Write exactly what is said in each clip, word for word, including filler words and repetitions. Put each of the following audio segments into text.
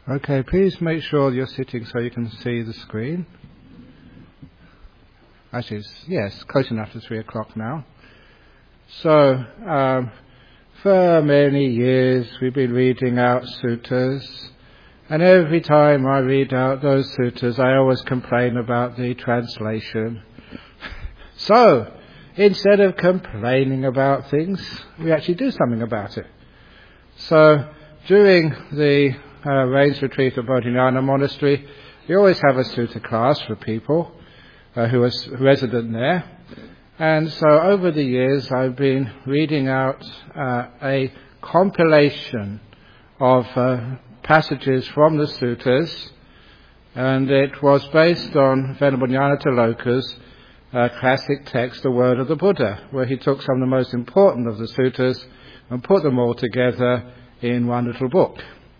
Okay, please make sure you're sitting so you can see the screen. Actually, it's, yes, close enough to three o'clock now. So, um, for many years we've been reading out suttas, and every time I read out those suttas I always complain about the translation. So, instead of complaining about things, we actually do something about it. So, during the uh, rains retreat at Bodhinyana Monastery, we always have a sutta class for people uh, who are resident there. And so over the years I've been reading out uh, a compilation of uh, passages from the suttas, and it was based on Venerable Nyanatiloka's uh, classic text, The Word of the Buddha, where he took some of the most important of the suttas and put them all together in one little book.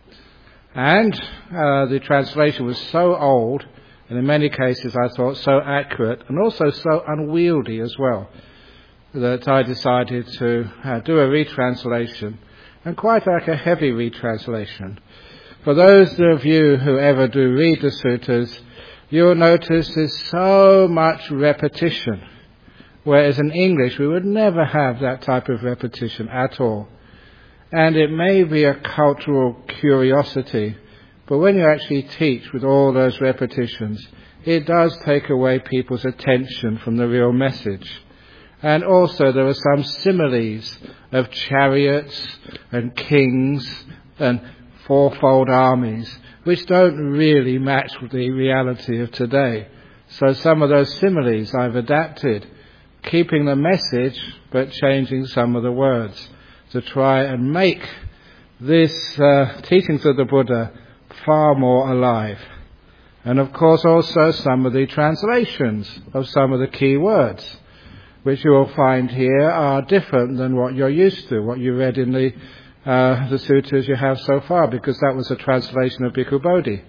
And uh, the translation was so old, and in many cases I thought so accurate, and also so unwieldy as well, that I decided to uh, do a retranslation, and quite like a heavy retranslation. For those of you who ever do read the suttas, you'll notice there's so much repetition, whereas in English we would never have that type of repetition at all. And it may be a cultural curiosity, but when you actually teach with all those repetitions, it does take away people's attention from the real message. And also there are some similes of chariots and kings and fourfold armies, which don't really match with the reality of today. So some of those similes I've adapted, keeping the message but changing some of the words, to try and make this uh, teachings of the Buddha far more alive. And of course also some of the translations of some of the key words, which you will find here are different than what you're used to, what you read in the uh, the sutras you have so far, because that was a translation of Bhikkhu Bodhi.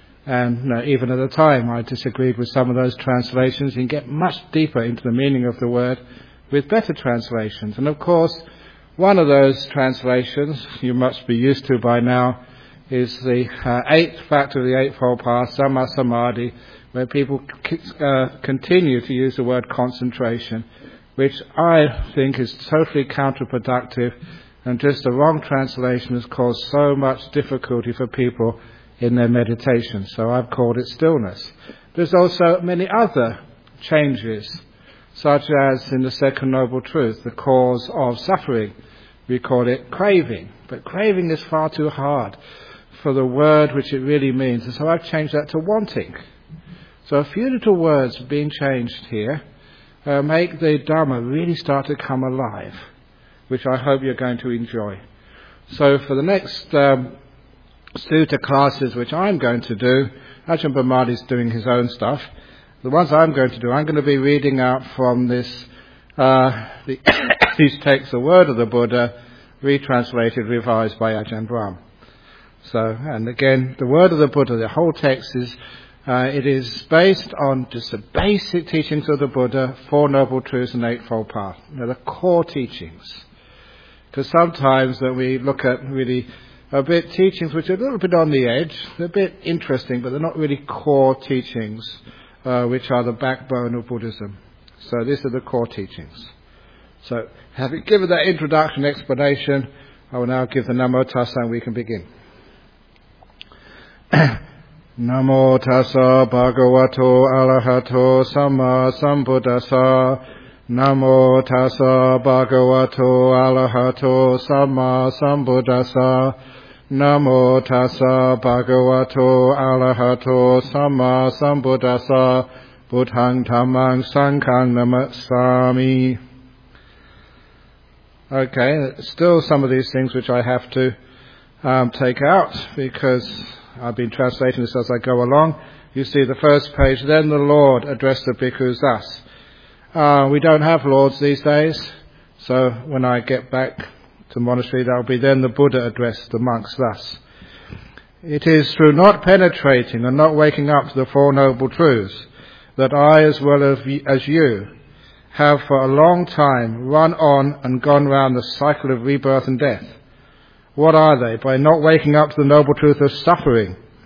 And you know, even at the time I disagreed with some of those translations. You can get much deeper into the meaning of the word with better translations. And of course, one of those translations you must be used to by now is the uh, eighth factor of the Eightfold Path, Samma Samadhi, where people c- uh, continue to use the word concentration, which I think is totally counterproductive, and just the wrong translation has caused so much difficulty for people in their meditation. So I've called it stillness. There's also many other changes, such as in the Second Noble Truth, the cause of suffering. We call it craving, but craving is far too hard for the word which it really means, and so I've changed that to wanting. So a few little words being changed here uh, make the Dhamma really start to come alive, which I hope you're going to enjoy. So for the next um, sutta classes which I'm going to do, Ajahn Brahmadi's doing his own stuff. The ones I'm going to do, I'm going to be reading out from this uh, the these texts, The Word of the Buddha, retranslated, revised by Ajahn Brahm. So, and again, The Word of the Buddha, the whole text is, uh, it is based on just the basic teachings of the Buddha, Four Noble Truths and Eightfold Path. They're the core teachings. Because sometimes that we look at really a bit teachings which are a little bit on the edge, they're a bit interesting, but they're not really core teachings, uh, which are the backbone of Buddhism. So these are the core teachings. So, having given that introduction explanation, I will now give the Namo Tassa and we can begin. Namo Tassa Bhagavato Arahato Samma Sambuddhassa. Namo Tassa Bhagavato Arahato Samma Sambuddhassa. Namo Tassa Bhagavato Arahato Samma Sambuddhassa. Buddhaṃ Dhammāṃ Saṅghāṃ Namasāmi. Okay, still some of these things which I have to um, take out because I've been translating this as I go along. You see the first page, then the Lord addressed the bhikkhus thus. Uh, we don't have lords these days, so when I get back to the monastery, that will be then the Buddha addressed the monks thus. It is through not penetrating and not waking up to the Four Noble Truths that I, as well as you, have for a long time run on and gone round the cycle of rebirth and death. What are they? By not waking up to the noble truth of suffering,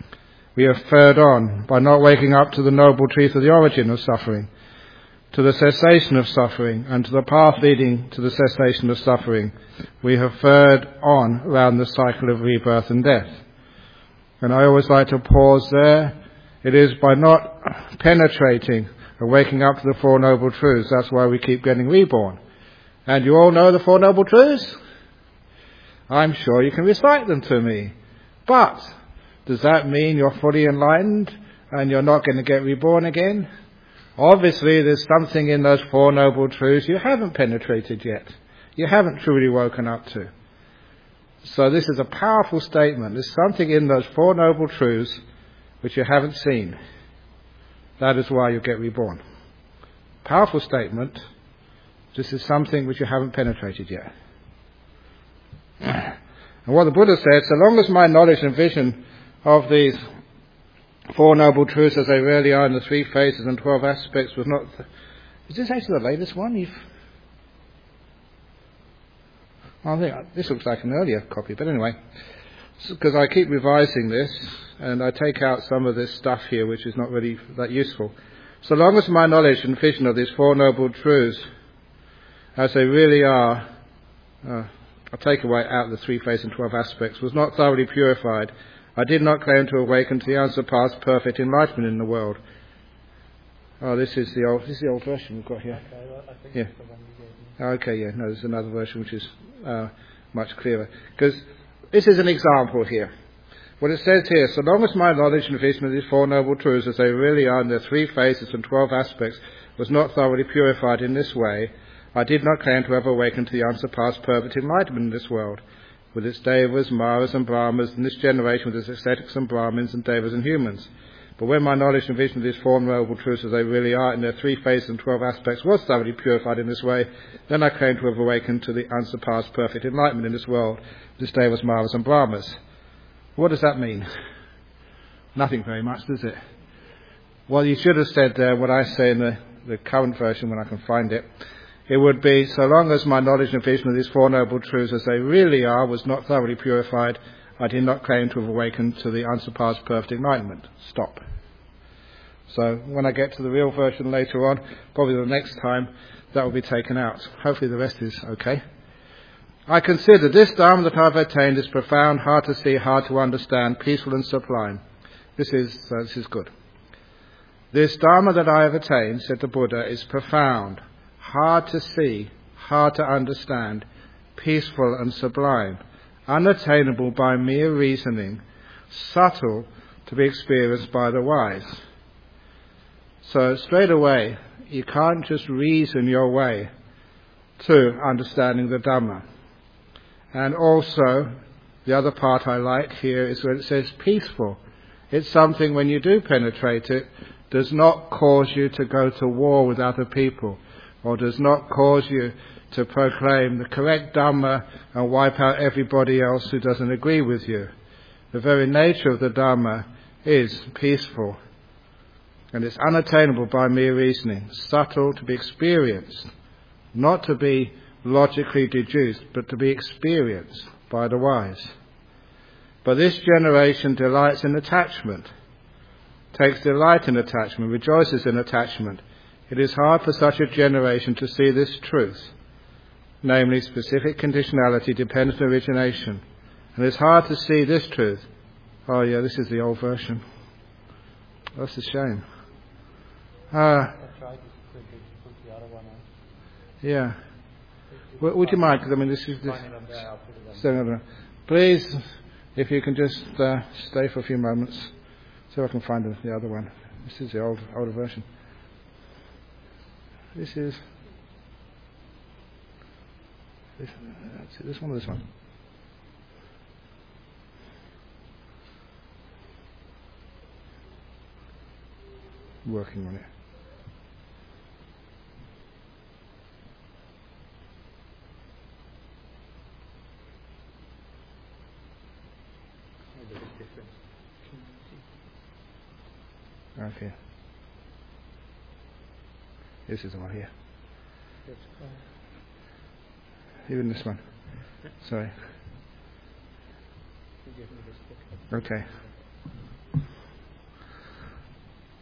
We have fared on by not waking up to the noble truth of the origin of suffering, to the cessation of suffering, and to the path leading to the cessation of suffering. We have fared on round the cycle of rebirth and death. And I always like to pause there. It is by not penetrating and waking up to the Four Noble Truths, that's why we keep getting reborn. And you all know the Four Noble Truths? I'm sure you can recite them to me. But does that mean you're fully enlightened and you're not going to get reborn again? Obviously, there's something in those Four Noble Truths you haven't penetrated yet. You haven't truly woken up to. So this is a powerful statement. There's something in those Four Noble Truths which you haven't seen. That is why you get reborn. Powerful statement. This is something which you haven't penetrated yet. And what the Buddha said, so long as my knowledge and vision of these Four Noble Truths as they really are in the three phases and twelve aspects was not... Th- is this actually the latest one? You've... I think this looks like an earlier copy, but anyway, because I keep revising this and I take out some of this stuff here which is not really that useful. So long as my knowledge and vision of these Four Noble Truths as they really are, uh, I'll take away out the three phases and twelve aspects, was not thoroughly purified, I did not claim to awaken to the unsurpassed perfect enlightenment in the world. Oh, this is the old, this is the old version we've got here. Okay, well, I think Yeah. that's the one you gave me. Okay, yeah, no, there's another version which is uh, much clearer. Because this is an example here. What it says here, so long as my knowledge and vision of these Four Noble Truths as they really are in their three phases and twelve aspects was not thoroughly purified in this way, I did not claim to have awakened to the unsurpassed perfect enlightenment in this world, with its devas, maras and brahmas, and this generation with its ascetics and brahmins and devas and humans. But when my knowledge and vision of these Four Noble Truths as they really are in their three phases and twelve aspects was thoroughly purified in this way, then I claim to have awakened to the unsurpassed perfect enlightenment in this world, with its devas, maras and brahmas. What does that mean? Nothing very much, does it? Well, you should have said there what I say in the, the current version when I can find it. It would be, so long as my knowledge and vision of these Four Noble Truths as they really are was not thoroughly purified, I did not claim to have awakened to the unsurpassed perfect enlightenment. Stop. So when I get to the real version later on, probably the next time, that will be taken out. Hopefully the rest is okay. I consider this Dharma that I have attained is profound, hard to see, hard to understand, peaceful and sublime. This is, uh, this is good. This Dharma that I have attained, said the Buddha, is profound, hard to see, hard to understand, peaceful and sublime, unattainable by mere reasoning, subtle to be experienced by the wise. So straight away, you can't just reason your way to understanding the Dhamma. And also, the other part I like here is where it says peaceful. It's something when you do penetrate it, does not cause you to go to war with other people, or does not cause you to proclaim the correct Dhamma and wipe out everybody else who doesn't agree with you. The very nature of the Dhamma is peaceful, and it's unattainable by mere reasoning, subtle to be experienced, not to be logically deduced, but to be experienced by the wise. But this generation delights in attachment, takes delight in attachment, rejoices in attachment. It is hard for such a generation to see this truth, namely specific conditionality, dependent origination. And it's hard to see this truth. Oh yeah, this is the old version. That's a shame. Uh, I tried to quickly put the other one on. yeah. W- would you mind? Because I mean, this is this. Find it on there, I'll put it on. So, no, no. Please, if you can just uh, stay for a few moments, so I can find the, the other one. This is the old older version. This is this, that's it, this one or this one? Working on it. Maybe it's different. Okay. This is the one here. That's fine. Even this one. Sorry. You give me this book. Okay.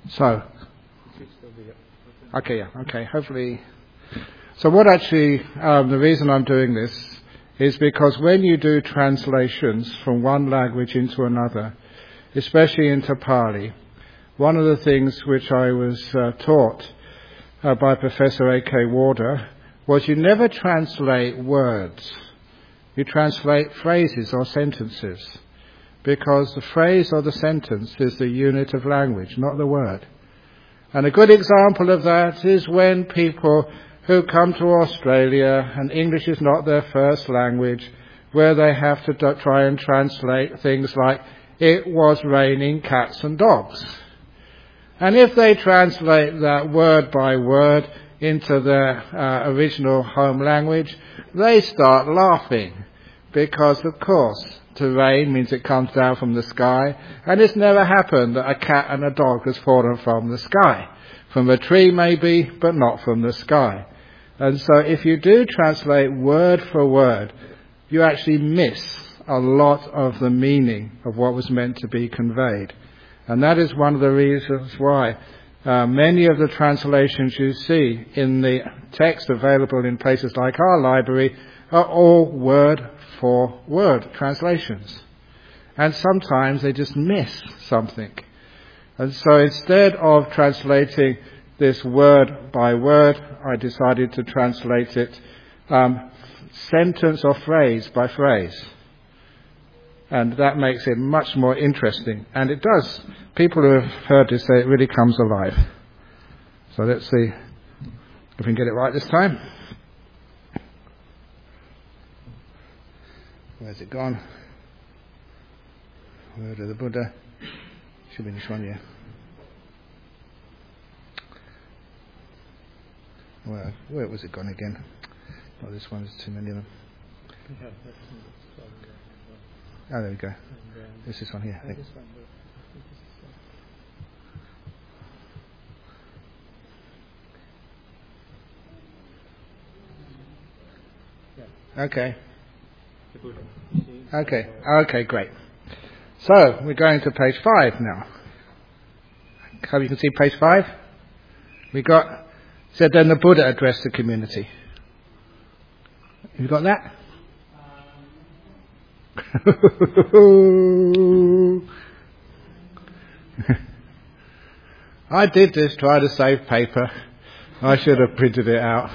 So, Should still be up. okay, yeah, okay, hopefully. So what actually, um, the reason I'm doing this is because when you do translations from one language into another, especially into Pali, one of the things which I was uh, taught uh, by Professor A K Warder was you never translate words. You translate phrases or sentences, because the phrase or the sentence is the unit of language, not the word. And a good example of that is when people who come to Australia and English is not their first language, where they have to do- try and translate things like, it was raining cats and dogs. And if they translate that word by word into their uh, original home language, they start laughing. Because, of course, to rain means it comes down from the sky, and it's never happened that a cat and a dog has fallen from the sky. From a tree maybe, but not from the sky. And so if you do translate word for word, you actually miss a lot of the meaning of what was meant to be conveyed. And that is one of the reasons why uh, many of the translations you see in the text available in places like our library are all word for word translations. And sometimes they just miss something. And so instead of translating this word by word, I decided to translate it um, sentence or phrase by phrase. And that makes it much more interesting. And it does. People who have heard it say it really comes alive. So let's see if we can get it right this time. Where's it gone? Word of the Buddha. Should be this one, yeah. Well, where was it gone again? Oh, this one, there's too many of them. Yeah, that's in the Oh, there we go. And, um, This is one here. I think. this one, but I think this is, uh, Okay. the Buddha. Okay. Okay, great. So, we're going to page five now. Hope you can see page five. We got, said then the Buddha addressed the community. Have you got that? I did this, try to save paper. I should have printed it out.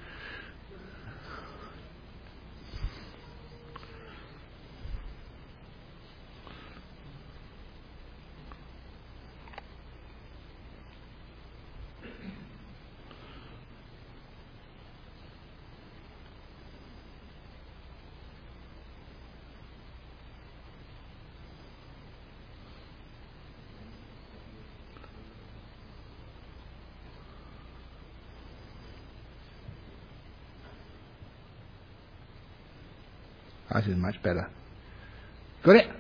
This is much better. Got it?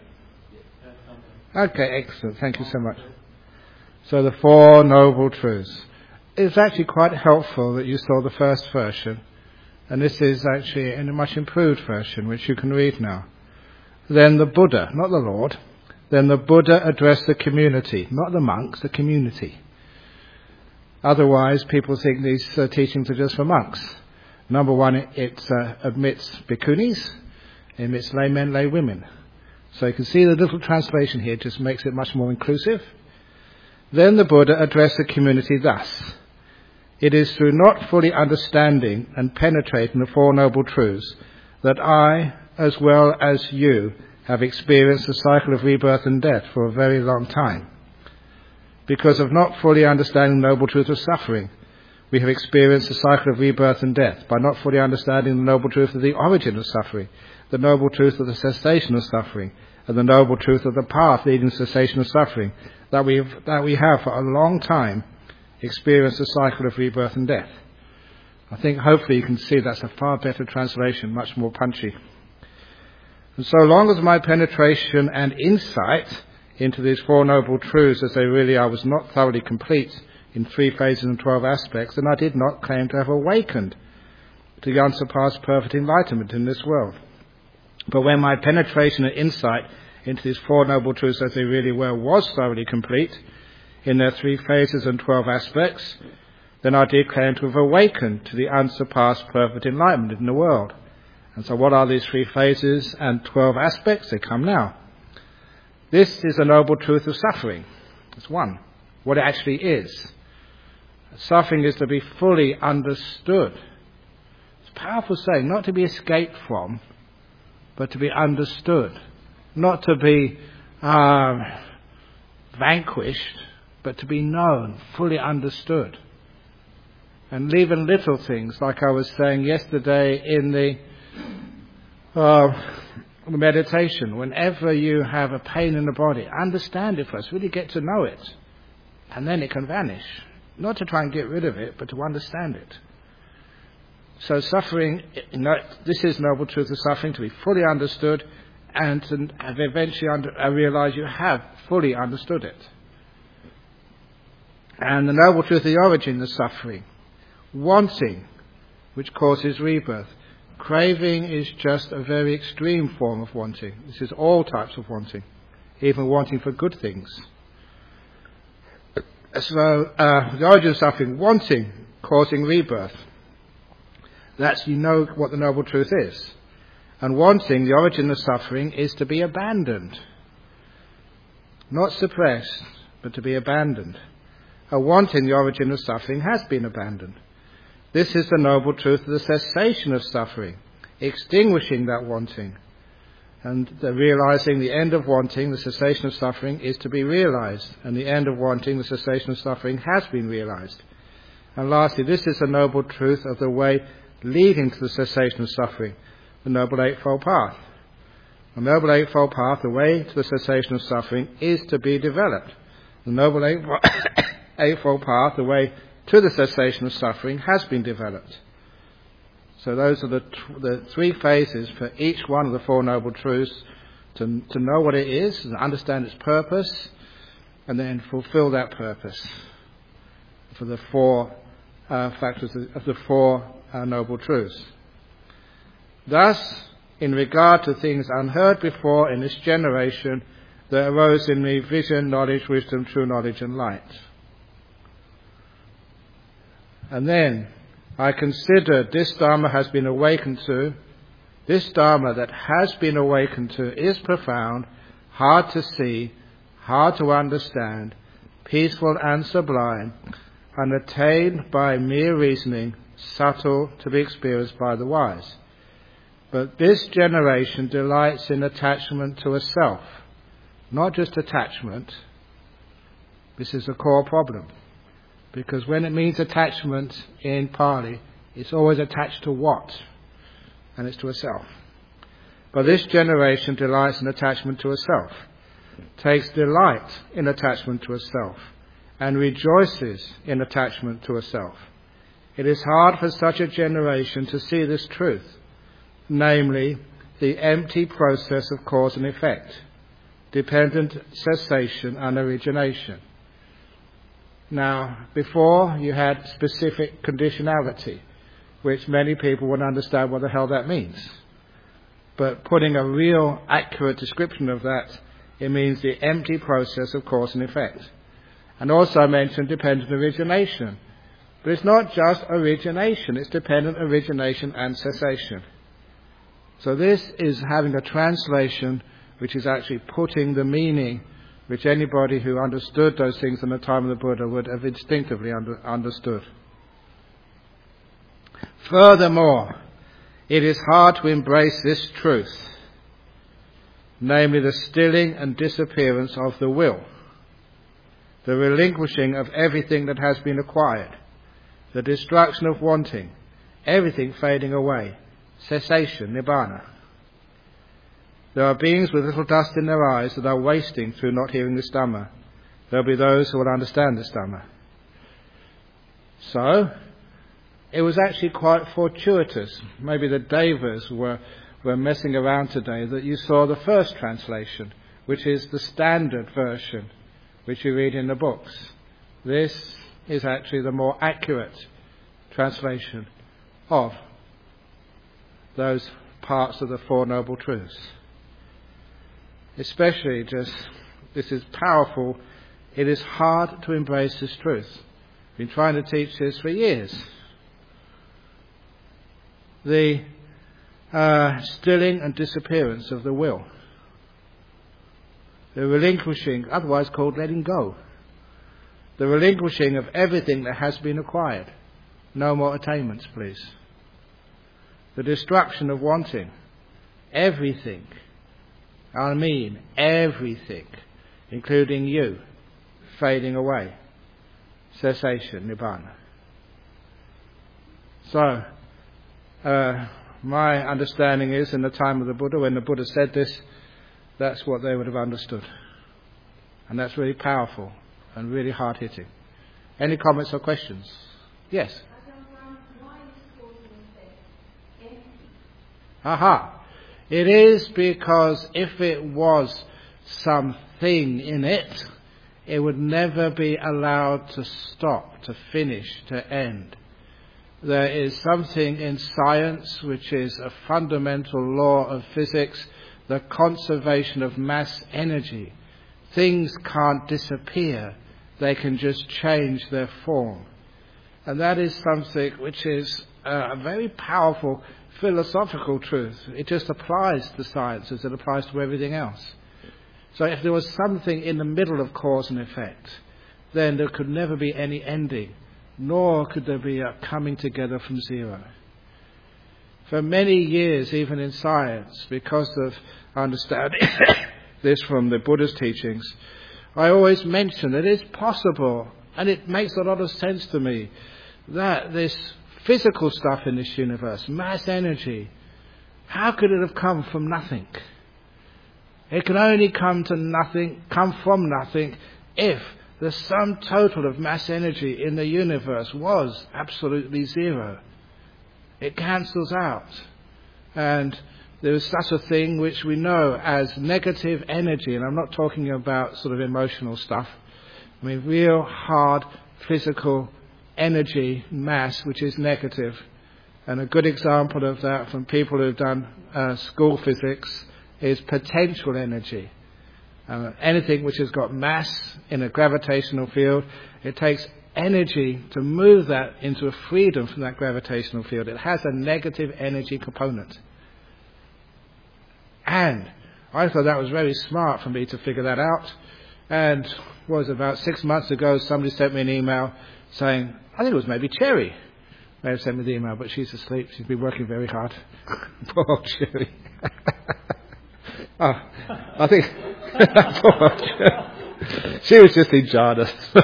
Okay, excellent. Thank you so much. So the Four Noble Truths. It's actually quite helpful that you saw the first version. And this is actually in a much improved version, which you can read now. Then the Buddha, not the Lord. Then the Buddha addressed the community, not the monks, the community. Otherwise, people think these uh, teachings are just for monks. Number one, it, it uh, admits bhikkhunis. It's laymen, lay women. So you can see the little translation here just makes it much more inclusive. Then the Buddha addressed the community thus. It is through not fully understanding and penetrating the Four Noble Truths that I, as well as you, have experienced the cycle of rebirth and death for a very long time. Because of not fully understanding the noble truth of suffering, we have experienced the cycle of rebirth and death by not fully understanding the noble truth of the origin of suffering, the noble truth of the cessation of suffering, and the noble truth of the path leading to cessation of suffering, that we have, that we have for a long time experienced the cycle of rebirth and death. I think hopefully you can see that's a far better translation, much more punchy. And so long as my penetration and insight into these Four Noble Truths as they really are was not thoroughly complete in three phases and twelve aspects, then I did not claim to have awakened to the unsurpassed perfect enlightenment in this world. But when my penetration and insight into these Four Noble Truths as they really were was thoroughly complete, in their three phases and twelve aspects, then I declare to have awakened to the unsurpassed perfect enlightenment in the world. And so what are these three phases and twelve aspects? They come now. This is the noble truth of suffering. That's one. What it actually is. Suffering is to be fully understood. It's a powerful saying, not to be escaped from, but to be understood. Not to be um, vanquished, but to be known, fully understood. And even little things, like I was saying yesterday in the, uh, the meditation, whenever you have a pain in the body, understand it first, really get to know it, and then it can vanish. Not to try and get rid of it, but to understand it. So suffering, you know, this is noble truth of suffering, to be fully understood, and to have eventually under, uh, realize you have fully understood it. And the noble truth of the origin of suffering. Wanting, which causes rebirth. Craving is just a very extreme form of wanting. This is all types of wanting, even wanting for good things. So, uh, the origin of suffering, wanting, causing rebirth. That's, you know what the noble truth is. And wanting, the origin of suffering, is to be abandoned. Not suppressed, but to be abandoned. A wanting, the origin of suffering, has been abandoned. This is the noble truth of the cessation of suffering, extinguishing that wanting. And the realizing the end of wanting, the cessation of suffering, is to be realized. And the end of wanting, the cessation of suffering, has been realized. And lastly, this is the noble truth of the way leading to the cessation of suffering, the Noble Eightfold Path. The Noble Eightfold Path, the way to the cessation of suffering, is to be developed. The Noble Eightfold Path, the way to the cessation of suffering, has been developed. So those are the, t- the three phases for each one of the Four Noble Truths, to, to know what it is, and understand its purpose, and then fulfill that purpose for the four uh, factors of the Four uh, Noble Truths. Thus, in regard to things unheard before in this generation, there arose in me vision, knowledge, wisdom, true knowledge, and light. And then I considered this Dharma has been awakened to. This Dharma that has been awakened to is profound, hard to see, hard to understand, peaceful and sublime, unattained by mere reasoning, subtle to be experienced by the wise. But this generation delights in attachment to a self. Not just attachment. This is a core problem. Because when it means attachment in Pali, it's always attached to what? And it's to a self. But this generation delights in attachment to a self, takes delight in attachment to a self, and rejoices in attachment to a self. It is hard for such a generation to see this truth, namely the empty process of cause and effect, dependent cessation and origination. Now, before you had specific conditionality, which many people wouldn't understand what the hell that means. But putting a real accurate description of that, it means the empty process of cause and effect. And also I mentioned dependent origination. But it's not just origination, it's dependent origination and cessation. So this is having a translation which is actually putting the meaning which anybody who understood those things in the time of the Buddha would have instinctively under, understood. Furthermore, it is hard to embrace this truth, namely the stilling and disappearance of the will, the relinquishing of everything that has been acquired, the destruction of wanting, everything fading away, cessation, nibbana. There are beings with little dust in their eyes that are wasting through not hearing this Dhamma. There will be those who will understand this Dhamma. So, it was actually quite fortuitous. Maybe the Devas were, were messing around today that you saw the first translation, which is the standard version, which you read in the books. This is actually the more accurate translation of those parts of the Four Noble Truths. Especially just, this is powerful It is hard to embrace this truth. I've been trying to teach this for years. The uh, stilling and disappearance of the will. The relinquishing, otherwise called letting go. The relinquishing of everything that has been acquired. No more attainments, please. The destruction of wanting. Everything. I mean everything, including you, fading away. Cessation, Nibbana. So, uh, my understanding is in the time of the Buddha, when the Buddha said this, that's what they would have understood. And that's really powerful and really hard-hitting. Any comments or questions? Yes? Aha! It is because if it was something in it, it would never be allowed to stop, to finish, to end. There is something in science which is a fundamental law of physics, the conservation of mass energy. Things can't disappear, they can just change their form. And that is something which is a very powerful philosophical truth. It just applies to science as it applies to everything else. So if there was something in the middle of cause and effect, then there could never be any ending, nor could there be a coming together from zero. For many years, even in science, because of understanding this from the Buddha's teachings, I always mention that it's possible, and it makes a lot of sense to me, that this physical stuff in this universe, mass energy, how could it have come from nothing? It can only come to nothing, come from nothing, if the sum total of mass energy in the universe was absolutely zero. It cancels out. And there is such a thing which we know as negative energy, and I'm not talking about sort of emotional stuff. I mean real hard physical energy, mass, which is negative. And a good example of that from people who have done uh, school physics is potential energy. Uh, anything which has got mass in a gravitational field, it takes energy to move that into a freedom from that gravitational field. It has a negative energy component. And I thought that was very smart for me to figure that out. And was about six months ago, somebody sent me an email saying, I think it was maybe Cherry may have sent me the email, but she's asleep. She's been working very hard. Poor old Cherry. oh, I think poor old Cherry. She was just in Jhana.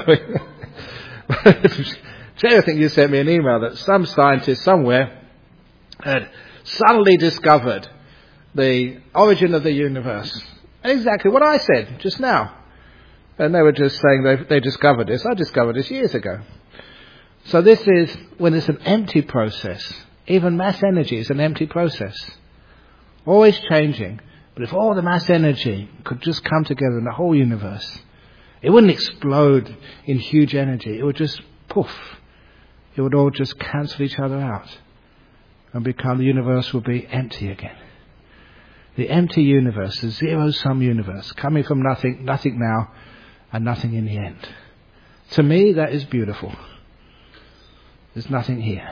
Cherry, I think you sent me an email that some scientist somewhere had suddenly discovered the origin of the universe. Exactly what I said just now. And they were just saying they, they discovered this. I discovered this years ago. So this is when it's an empty process. Even mass energy is an empty process. Always changing. But if all the mass energy could just come together in the whole universe, it wouldn't explode in huge energy. It would just poof. It would all just cancel each other out. And become, the universe would be empty again. The empty universe, the zero-sum universe, coming from nothing, nothing now, and nothing in the end. To me, that is beautiful. There's nothing here.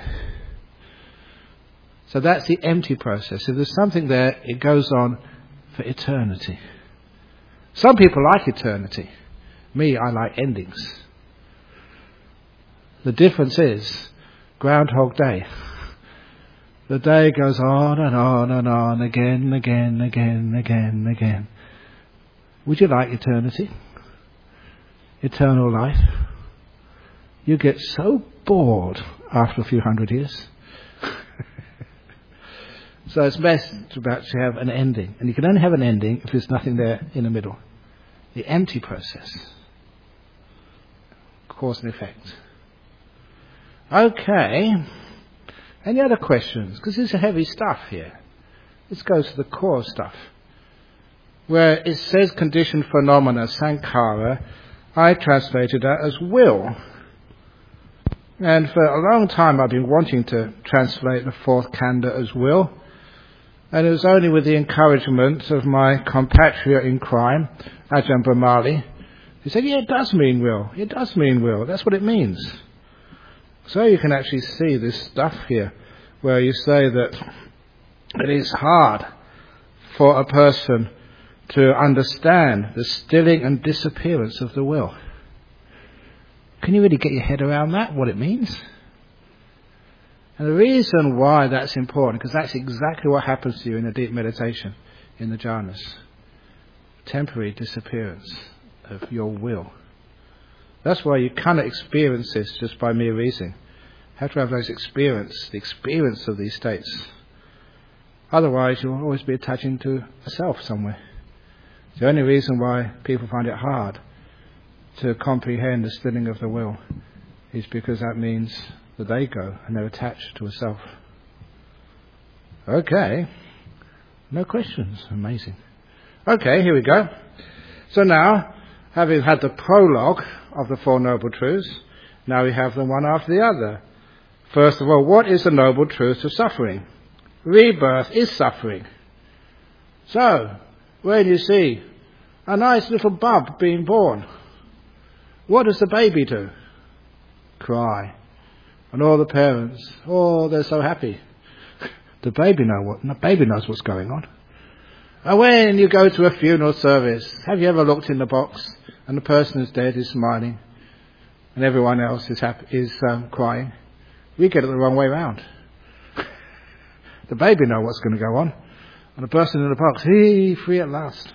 So that's the empty process. If there's something there, it goes on for eternity. Some people like eternity. Me, I like endings. The difference is Groundhog Day. The day goes on and on and on, again, again, again, again, again. Would you like eternity? Eternal life? You get so bored after a few hundred years. So it's best to actually have an ending. And you can only have an ending if there's nothing there in the middle. The empty process. Cause and effect. Okay. Any other questions? Because this is heavy stuff here. This goes to the core stuff. Where it says conditioned phenomena, sankhara, I translated that as will. And for a long time I've been wanting to translate the fourth kanda as will. And it was only with the encouragement of my compatriot in crime, Ajahn Brahmali, He said, yeah, it does mean will. It does mean will. That's what it means. So you can actually see this stuff here where you say that it is hard for a person to understand the stilling and disappearance of the will. Can you really get your head around that, what it means? And the reason why that's important, because that's exactly what happens to you in a deep meditation, in the jhanas. Temporary disappearance of your will. That's why you cannot experience this just by mere reasoning. You have to have those experience, the experience of these states. Otherwise you'll always be attaching to a self somewhere. The only reason why people find it hard to comprehend the stilling of the will is because that means that they go and they're attached to a self. Okay. No questions. Amazing. Okay, here we go. So now, having had the prologue of the Four Noble Truths, now we have them one after the other. First of all, what is the noble truth of suffering? Rebirth is suffering. So, when you see a nice little bub being born, what does the baby do? Cry. And all the parents, oh, they're so happy. The baby know what, the baby knows what's going on. And when you go to a funeral service, have you ever looked in the box and the person who's dead is smiling and everyone else is happy, is um, crying? We get it the wrong way round. The baby know what's going to go on, and the person in the box, he free at last.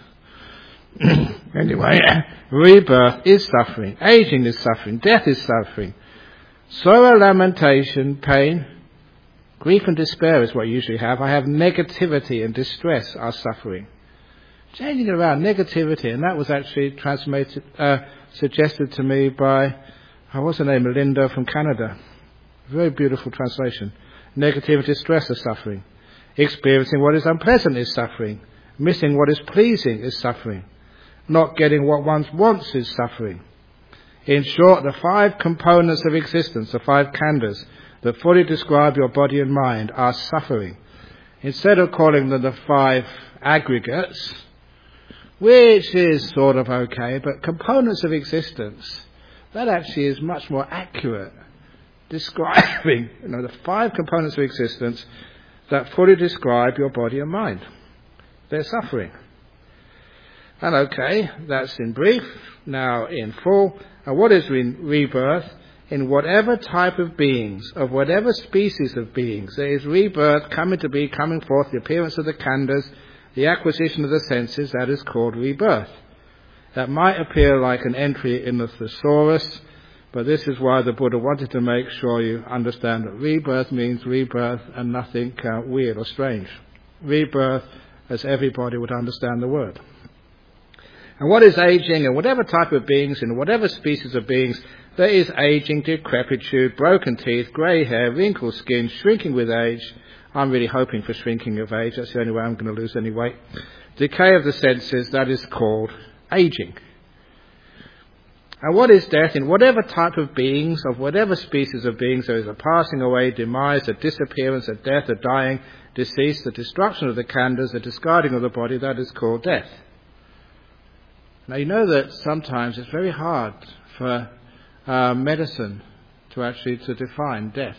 Anyway, rebirth is suffering, aging is suffering, death is suffering. Sorrow, lamentation, pain, grief and despair is what you usually have. I have negativity and distress are suffering. Changing it around, negativity, and that was actually transmitted, uh, suggested to me by, uh, what's her name, Linda from Canada. Very beautiful translation. Negativity, distress is suffering. Experiencing what is unpleasant is suffering. Missing what is pleasing is suffering. Not getting what one wants is suffering. In short, the five components of existence, the five khandhas, that fully describe your body and mind are suffering. Instead of calling them the five aggregates, which is sort of okay, but components of existence, that actually is much more accurate, describing, you know, the five components of existence that fully describe your body and mind. They're suffering. And okay, that's in brief. Now in full. And what is re- rebirth? In whatever type of beings, of whatever species of beings, there is rebirth coming to be, coming forth, the appearance of the khandhas, the acquisition of the senses, that is called rebirth. That might appear like an entry in the thesaurus, but this is why the Buddha wanted to make sure you understand that rebirth means rebirth and nothing uh, weird or strange. Rebirth as everybody would understand the word. And what is aging? And whatever type of beings, in whatever species of beings, there is aging, decrepitude, broken teeth, grey hair, wrinkled skin, shrinking with age. I'm really hoping for shrinking of age. That's the only way I'm going to lose any weight. Decay of the senses, that is called aging. And what is death? In whatever type of beings, of whatever species of beings, there is a passing away, demise, a disappearance, a death, a dying, decease, the destruction of the khandhas, the discarding of the body, that is called death. Now you know that sometimes it's very hard for uh, medicine to actually to define death.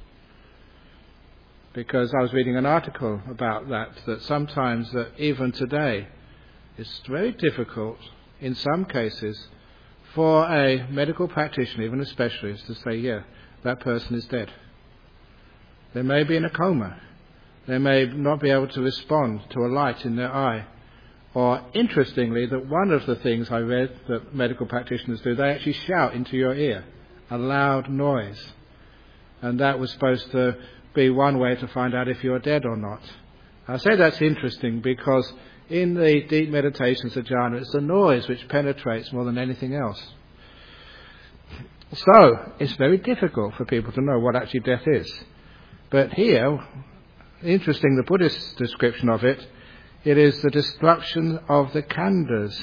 Because I was reading an article about that, that sometimes that even today it's very difficult in some cases for a medical practitioner, even a specialist, to say, yeah, that person is dead. They may be in a coma. They may not be able to respond to a light in their eye. Or, interestingly, that one of the things I read that medical practitioners do, they actually shout into your ear, a loud noise. And that was supposed to be one way to find out if you're dead or not. I say that's interesting because in the deep meditations of jhana, it's the noise which penetrates more than anything else. So, it's very difficult for people to know what actually death is. But here, interesting, the Buddhist description of it, it is the destruction of the khandhas,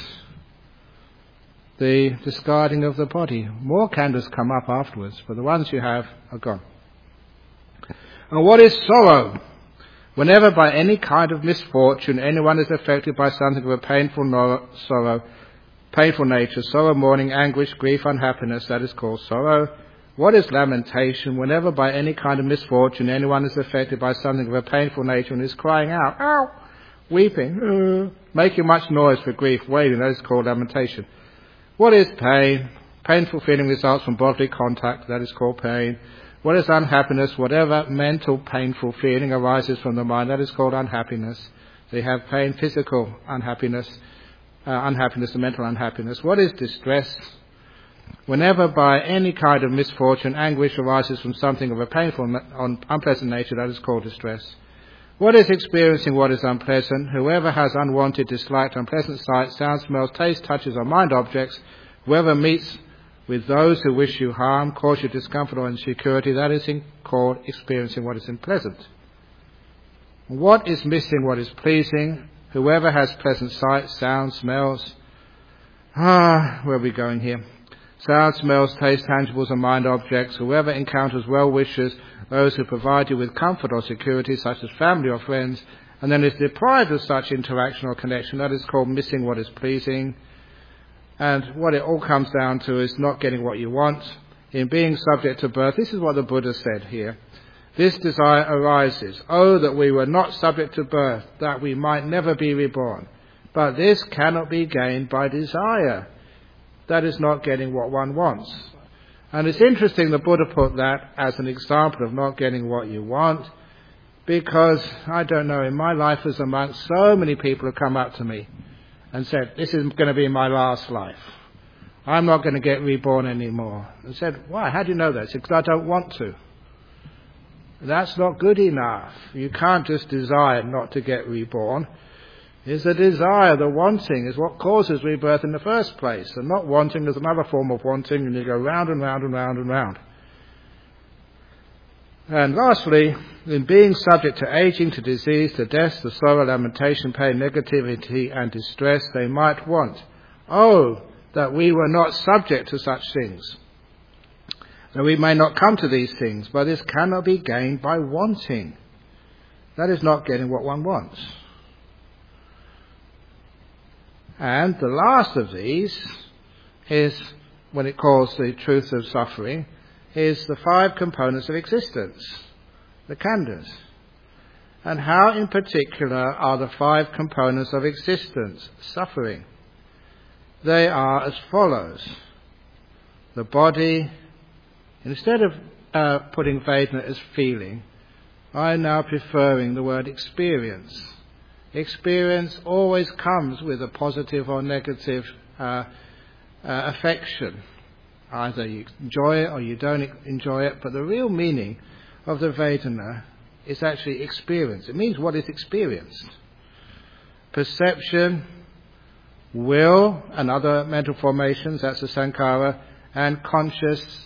the discarding of the body. More khandhas come up afterwards, but the ones you have are gone. And what is sorrow? Whenever by any kind of misfortune anyone is affected by something of a painful no- sorrow, painful nature, sorrow, mourning, anguish, grief, unhappiness, that is called sorrow. What is lamentation? Whenever by any kind of misfortune anyone is affected by something of a painful nature and is crying out, ow, weeping, uh, making much noise for grief, wailing, that is called lamentation. What is pain? Painful feeling results from bodily contact, that is called pain. What is unhappiness? Whatever mental painful feeling arises from the mind, that is called unhappiness. So you have pain, physical unhappiness, uh, unhappiness and mental unhappiness. What is distress? Whenever by any kind of misfortune anguish arises from something of a painful, unpleasant nature, that is called distress. What is experiencing what is unpleasant? Whoever has unwanted, disliked, unpleasant sights, sounds, smells, tastes, touches, or mind objects, whoever meets with those who wish you harm, cause you discomfort or insecurity, that is called experiencing what is unpleasant. What is missing what is pleasing? Whoever has pleasant sights, sounds, smells. Ah, where are we going here? Sounds, smells, tastes, tangibles, and mind objects. Whoever encounters well-wishers, those who provide you with comfort or security, such as family or friends, and then is deprived of such interaction or connection, that is called missing what is pleasing. And what it all comes down to is not getting what you want. In being subject to birth, this is what the Buddha said here. This desire arises, oh, that we were not subject to birth, that we might never be reborn. But this cannot be gained by desire. That is not getting what one wants. And it's interesting the Buddha put that as an example of not getting what you want, because, I don't know, in my life as a monk, so many people have come up to me and said, this is going to be my last life. I'm not going to get reborn anymore. I said, why? How do you know that? I said, because I don't want to. That's not good enough. You can't just desire not to get reborn. It's the desire, the wanting, is what causes rebirth in the first place. And not wanting is another form of wanting, and you go round and round and round and round. And lastly, in being subject to aging, to disease, to death, to sorrow, lamentation, pain, negativity, and distress, they might want, oh, that we were not subject to such things, that we may not come to these things, but this cannot be gained by wanting. That is not getting what one wants. And the last of these is, when it calls the truth of suffering, is the five components of existence, the khandhas. And how in particular are the five components of existence suffering? They are as follows. The body, instead of uh, putting Vedana as feeling, I'm now preferring the word experience. Experience always comes with a positive or negative uh, uh, affection. Either you enjoy it or you don't enjoy it, but the real meaning of the Vedana is actually experience. It means what is experienced. Perception, will, and other mental formations, that's the sankhara, and consciousnesses.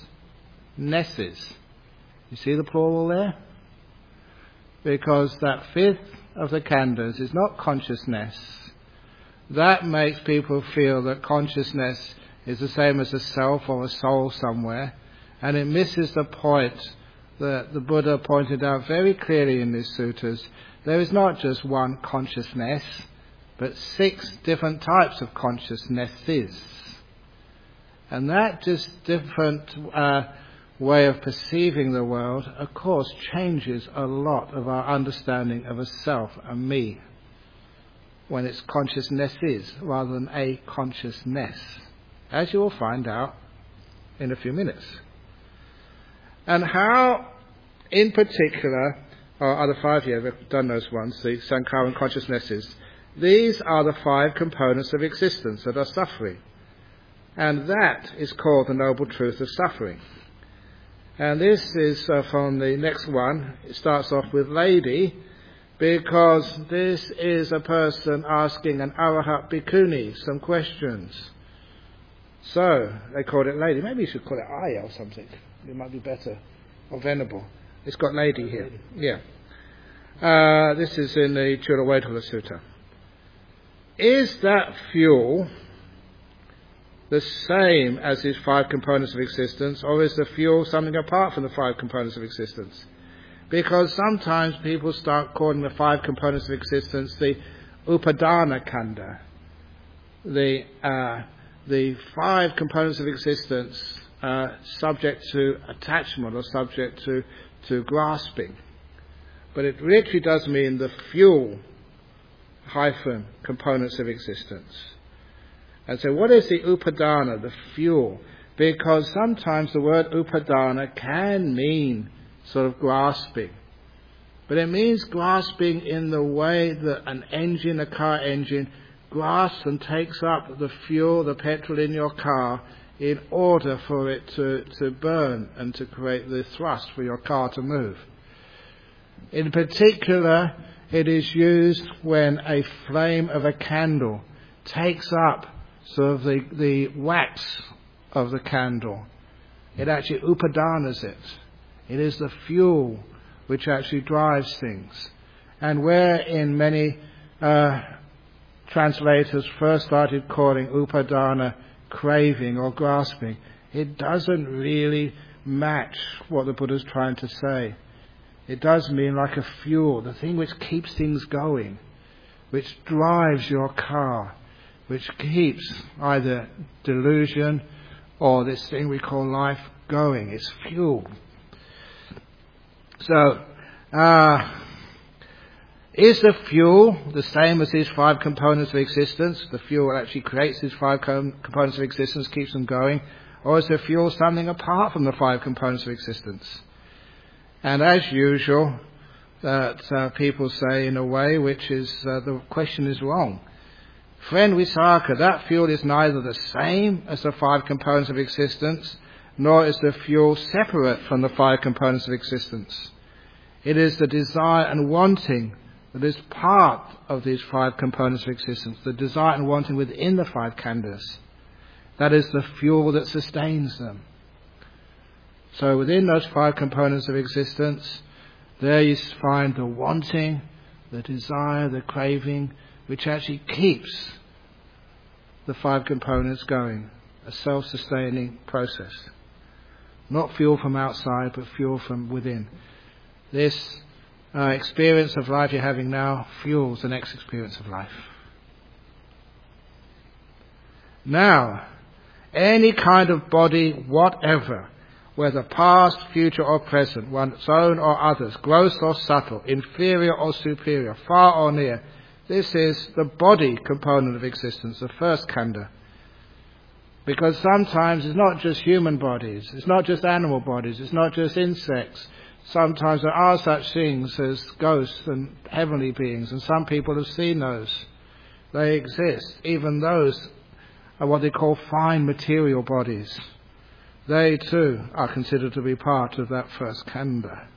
You see the plural there? Because that fifth of the khandhas is not consciousness. That makes people feel that consciousness is the same as a self or a soul somewhere, and it misses the point that the Buddha pointed out very clearly in these suttas. There is not just one consciousness, but six different types of consciousnesses. And that just different uh, way of perceiving the world, of course, changes a lot of our understanding of a self, a me, when it's consciousnesses rather than a consciousness, as you will find out in a few minutes. And how, in particular, are the five here, we've done those ones, the sankhara and consciousnesses. These are the five components of existence that are suffering. And that is called the Noble Truth of Suffering. And this is uh, from the next one. It starts off with lady, because this is a person asking an Arahat Bhikkhuni some questions. So, they called it lady. Maybe you should call it Aya or something. It might be better. Or venerable. It's got lady here. Yeah. Uh, this is in the Chulavedula Sutta. Is that fuel the same as these five components of existence, or is the fuel something apart from the five components of existence? Because sometimes people start calling the five components of existence the Upadana Khandha, the uh, the five components of existence are subject to attachment or subject to, to grasping. But it literally does mean the fuel hyphen components of existence. And so what is the upadana, the fuel? Because sometimes the word upadana can mean sort of grasping. But it means grasping in the way that an engine, a car engine, grasps and takes up the fuel, the petrol in your car, in order for it to, to burn and to create the thrust for your car to move. In particular, it is used when a flame of a candle takes up sort of the, the wax of the candle. It actually upadanas it. It is the fuel which actually drives things. And where in many uh, translators first started calling upadana craving or grasping, it doesn't really match what the Buddha's trying to say. It does mean like a fuel, the thing which keeps things going, which drives your car, which keeps either delusion or this thing we call life going. It's fuel. So, uh, is the fuel the same as these five components of existence? The fuel actually creates these five com- components of existence, keeps them going. Or is the fuel something apart from the five components of existence? And as usual, that uh, people say in a way which is, uh, the question is wrong. Friend Visakha, that fuel is neither the same as the five components of existence, nor is the fuel separate from the five components of existence. It is the desire and wanting that is part of these five components of existence, the desire and wanting within the five khandhas. That is the fuel that sustains them. So within those five components of existence, there you find the wanting, the desire, the craving, which actually keeps the five components going, a self-sustaining process. Not fuel from outside, but fuel from within. This uh, experience of life you're having now fuels the next experience of life. Now, any kind of body, whatever, whether past, future or present, one's own or others, gross or subtle, inferior or superior, far or near, this is the body component of existence, the first khandha. Because sometimes it's not just human bodies, it's not just animal bodies, it's not just insects. Sometimes there are such things as ghosts and heavenly beings, and some people have seen those. They exist. Even those are what they call fine material bodies. They too are considered to be part of that first khandha.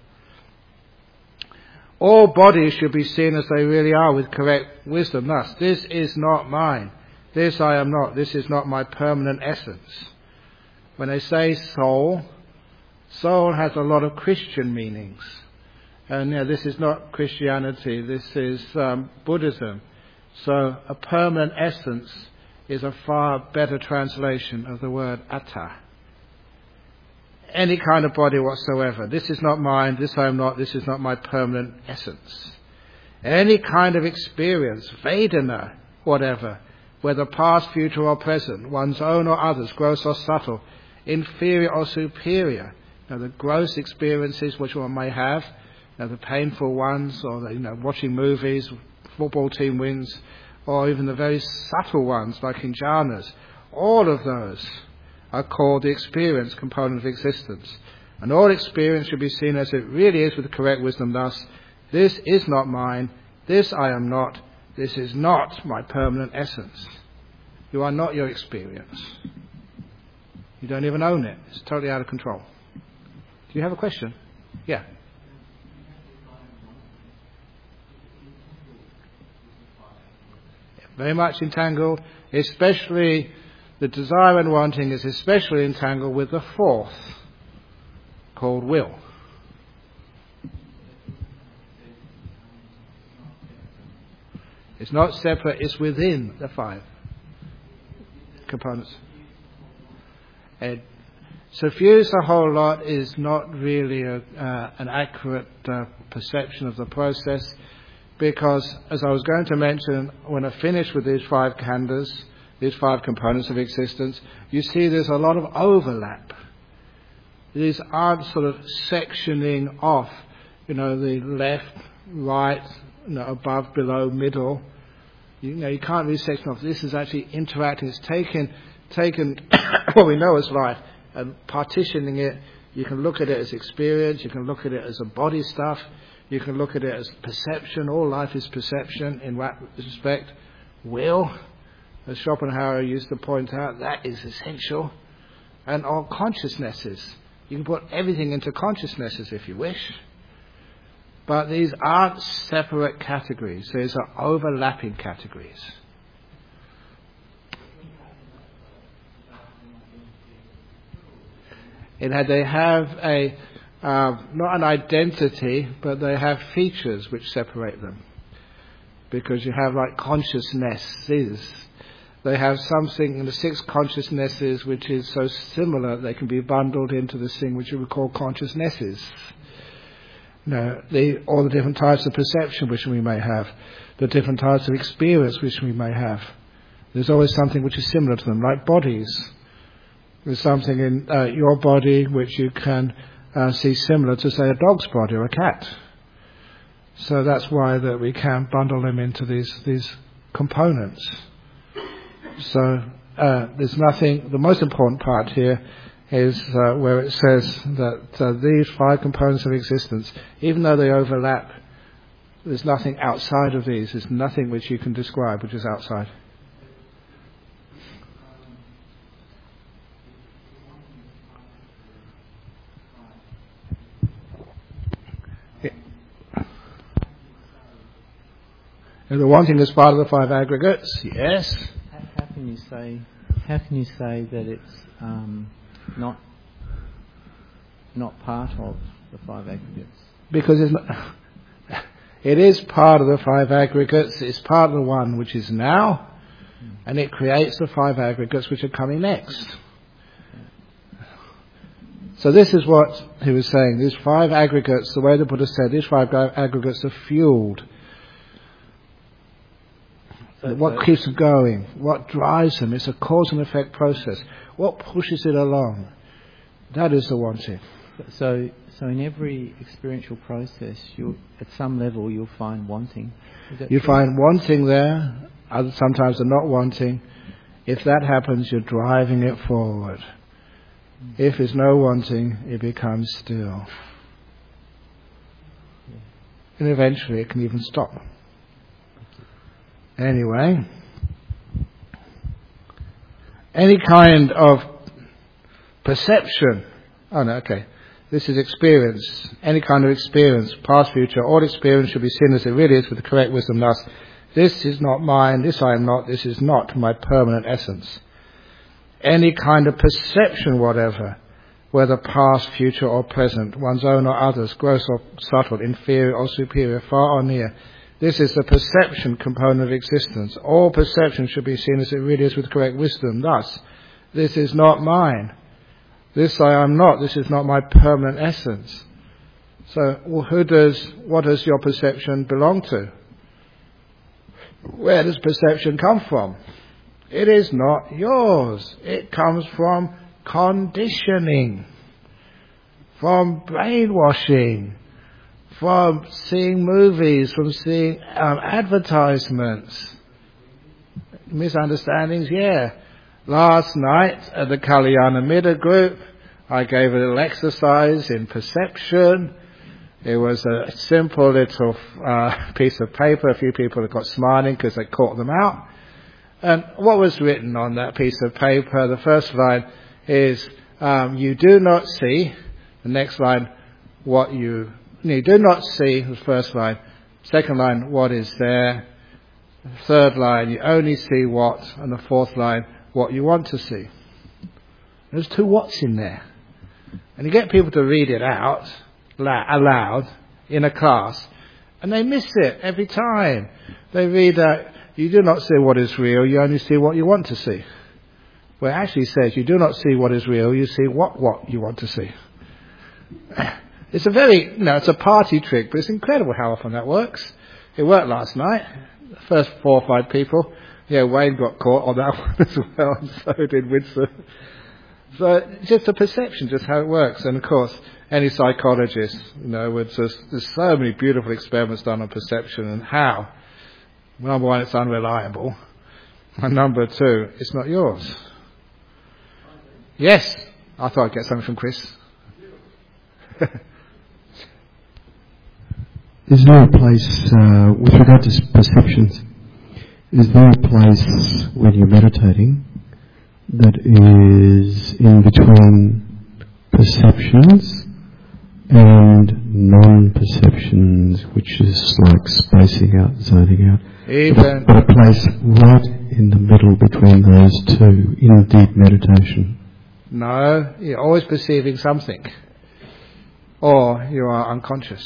All bodies should be seen as they really are with correct wisdom. Thus, this is not mine. This I am not. This is not my permanent essence. When they say soul, soul has a lot of Christian meanings. And you know, this is not Christianity. This is um, Buddhism. So a permanent essence is a far better translation of the word atta. Any kind of body whatsoever. This is not mine, this I am not, this is not my permanent essence. Any kind of experience, Vedana, whatever, whether past, future or present, one's own or others, gross or subtle, inferior or superior. Now the gross experiences which one may have, now the painful ones, or the, you know, watching movies, football team wins, or even the very subtle ones like in jhanas, all of those are called the experience component of existence. And all experience should be seen as it really is with the correct wisdom. Thus, this is not mine, this I am not, this is not my permanent essence. You are not your experience. You don't even own it. It's totally out of control. Do you have a question? Yeah. Very much entangled, especially the desire and wanting is especially entangled with the fourth, called will. It's not separate, it's within the five components. And suffuse a whole lot is not really a, uh, an accurate uh, perception of the process, because, as I was going to mention, when I finish with these five khandhas, these five components of existence, you see there's a lot of overlap. These aren't sort of sectioning off, you know, the left, right, you know, above, below, middle. You know, you can't really section off. This is actually interacting. It's taken, taken what we know as life and partitioning it. You can look at it as experience. You can look at it as a body stuff. You can look at it as perception. All life is perception in that respect. Will, as Schopenhauer used to point out, that is essential. And all consciousnesses. You can put everything into consciousnesses if you wish. But these aren't separate categories. These are overlapping categories. In that they have a, uh, not an identity, but they have features which separate them. Because you have like consciousnesses. They have something in the six consciousnesses which is so similar they can be bundled into this thing which we call consciousnesses. You know, the, all the different types of perception which we may have, the different types of experience which we may have. There's always something which is similar to them, like bodies. There's something in uh, your body which you can uh, see similar to, say, a dog's body or a cat. So that's why that we can bundle them into these these components. So uh, there's nothing. The most important part here is uh, where it says that uh, these five components of existence, even though they overlap, there's nothing outside of these. There's nothing which you can describe which is outside. And the wanting is part of the five aggregates, yes. How, how can you say? How can you say that it's um, not not part of the five aggregates? Because it's not, it is part of the five aggregates. It's part of the one which is now, mm. and it creates the five aggregates which are coming next. So this is what he was saying. These five aggregates, the way the Buddha said, these five aggregates are fueled. So what so keeps them going? What drives them? It's a cause and effect process. What pushes it along? That is the wanting. So, so in every experiential process, you at some level you'll find wanting. You true? Find wanting there. Other sometimes they're not wanting. If that happens, you're driving it forward. Mm. If there's no wanting, it becomes still, yeah. And eventually it can even stop. Anyway, any kind of perception, oh no, okay, this is experience, any kind of experience, past, future, all experience should be seen as it really is with the correct wisdom. Thus, this is not mine, this I am not, this is not my permanent essence. Any kind of perception whatever, whether past, future or present, one's own or others, gross or subtle, inferior or superior, far or near, this is the perception component of existence. All perception should be seen as it really is with correct wisdom. Thus, this is not mine. This I am not. This is not my permanent essence. So, well, who does, what does your perception belong to? Where does perception come from? It is not yours. It comes from conditioning, from brainwashing, from seeing movies, from seeing um, advertisements. Misunderstandings, yeah. Last night at the Kalyana Mitta group, I gave a little exercise in perception. It was a simple little uh, piece of paper. A few people got smiling because they caught them out. And what was written on that piece of paper? The first line is, um, you do not see. The next line, what you You do not see, the first line. Second line, what is there. Third line, you only see what. And the fourth line, what you want to see. There's two what's in there. And you get people to read it out, aloud, in a class, and they miss it every time. They read that, you do not see what is real, you only see what you want to see. Where it actually says, you do not see what is real, you see what, what you want to see. It's a very, you know, it's a party trick, but it's incredible how often that works. It worked last night. The first four or five people Yeah, Wayne got caught on that one as well, and so did Winston. So it's just a perception, just how it works. And of course, any psychologist, you know, would just, there's so many beautiful experiments done on perception and how. Number one, it's unreliable. And number two, it's not yours. Yes, I thought I'd get something from Chris. Is there a place, uh, with regard to perceptions, is there a place when you're meditating that is in between perceptions and non-perceptions, which is like spacing out, zoning out? Even but a place right in the middle between those two in deep meditation. No, you're always perceiving something. Or you are unconscious.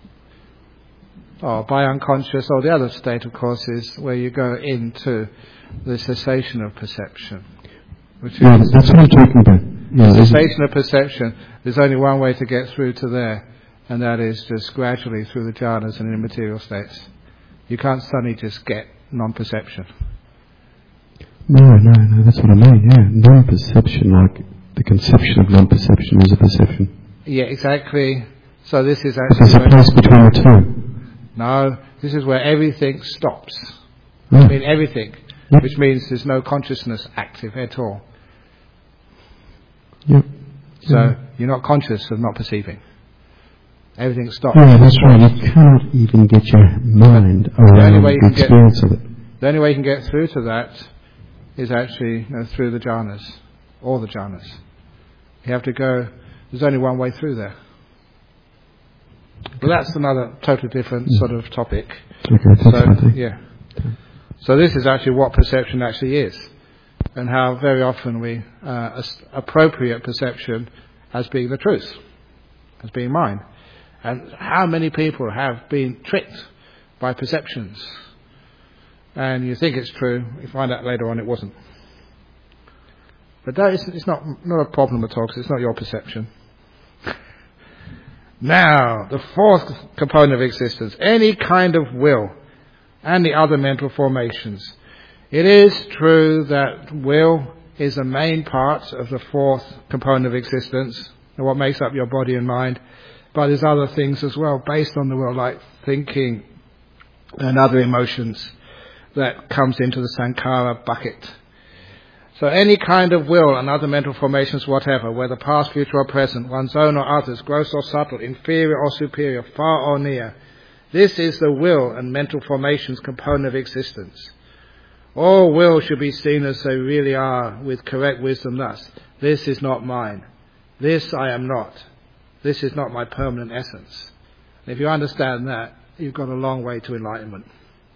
Or by unconscious, or the other state, of course, is where you go into the cessation of perception. Which yeah, is that's what I'm talking about. Yeah, cessation of perception, there's only one way to get through to there, and that is just gradually through the jhanas and immaterial states. You can't suddenly just get non-perception. No, no, no, that's what I mean, yeah. Non-perception, like the conception of non-perception is a perception. Yeah, exactly. So this is But actually... there's a place between the two. No, this is where everything stops. Yeah. I mean everything, Yep. which means there's no consciousness active at all. Yep. So Yeah. you're not conscious of not perceiving. Everything stops. Yeah, that's right. You cannot even get your mind around way you the can get- experience of it. The only way you can get through to that is actually, you know, through the jhanas, all the jhanas. You have to go, there's only one way through there. But that's another totally different Yeah. sort of topic. Okay, that's So, my thing. yeah. So this is actually what perception actually is, and how very often we uh, as- appropriate perception as being the truth, as being mine. And how many people have been tricked by perceptions, and you think it's true, you find out later on it wasn't. But that is, it's not not a problem at all, because it's not your perception. Now, the fourth component of existence, any kind of will and the other mental formations. It is true that will is a main part of the fourth component of existence, and what makes up your body and mind, but there's other things as well based on the will, like thinking and other emotions that comes into the sankhara bucket. So any kind of will and other mental formations, whatever, whether past, future or present, one's own or others, gross or subtle, inferior or superior, far or near, this is the will and mental formations component of existence. All will should be seen as they really are, with correct wisdom thus: this is not mine, this I am not, this is not my permanent essence. And if you understand that, you've got a long way to enlightenment.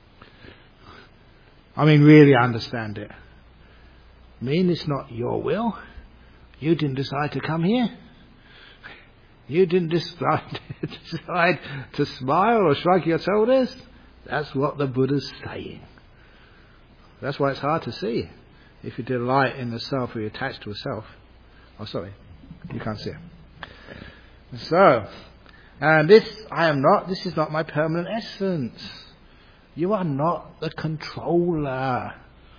I mean, really understand it. I mean, it's not your will. You didn't decide to come here. You didn't decide, decide to smile or shrug your shoulders. That's what the Buddha's saying. That's why it's hard to see. If you delight in the self or you attach to a self. Oh, sorry. You can't see it. So, and this I am not, this is not my permanent essence. You are not the controller.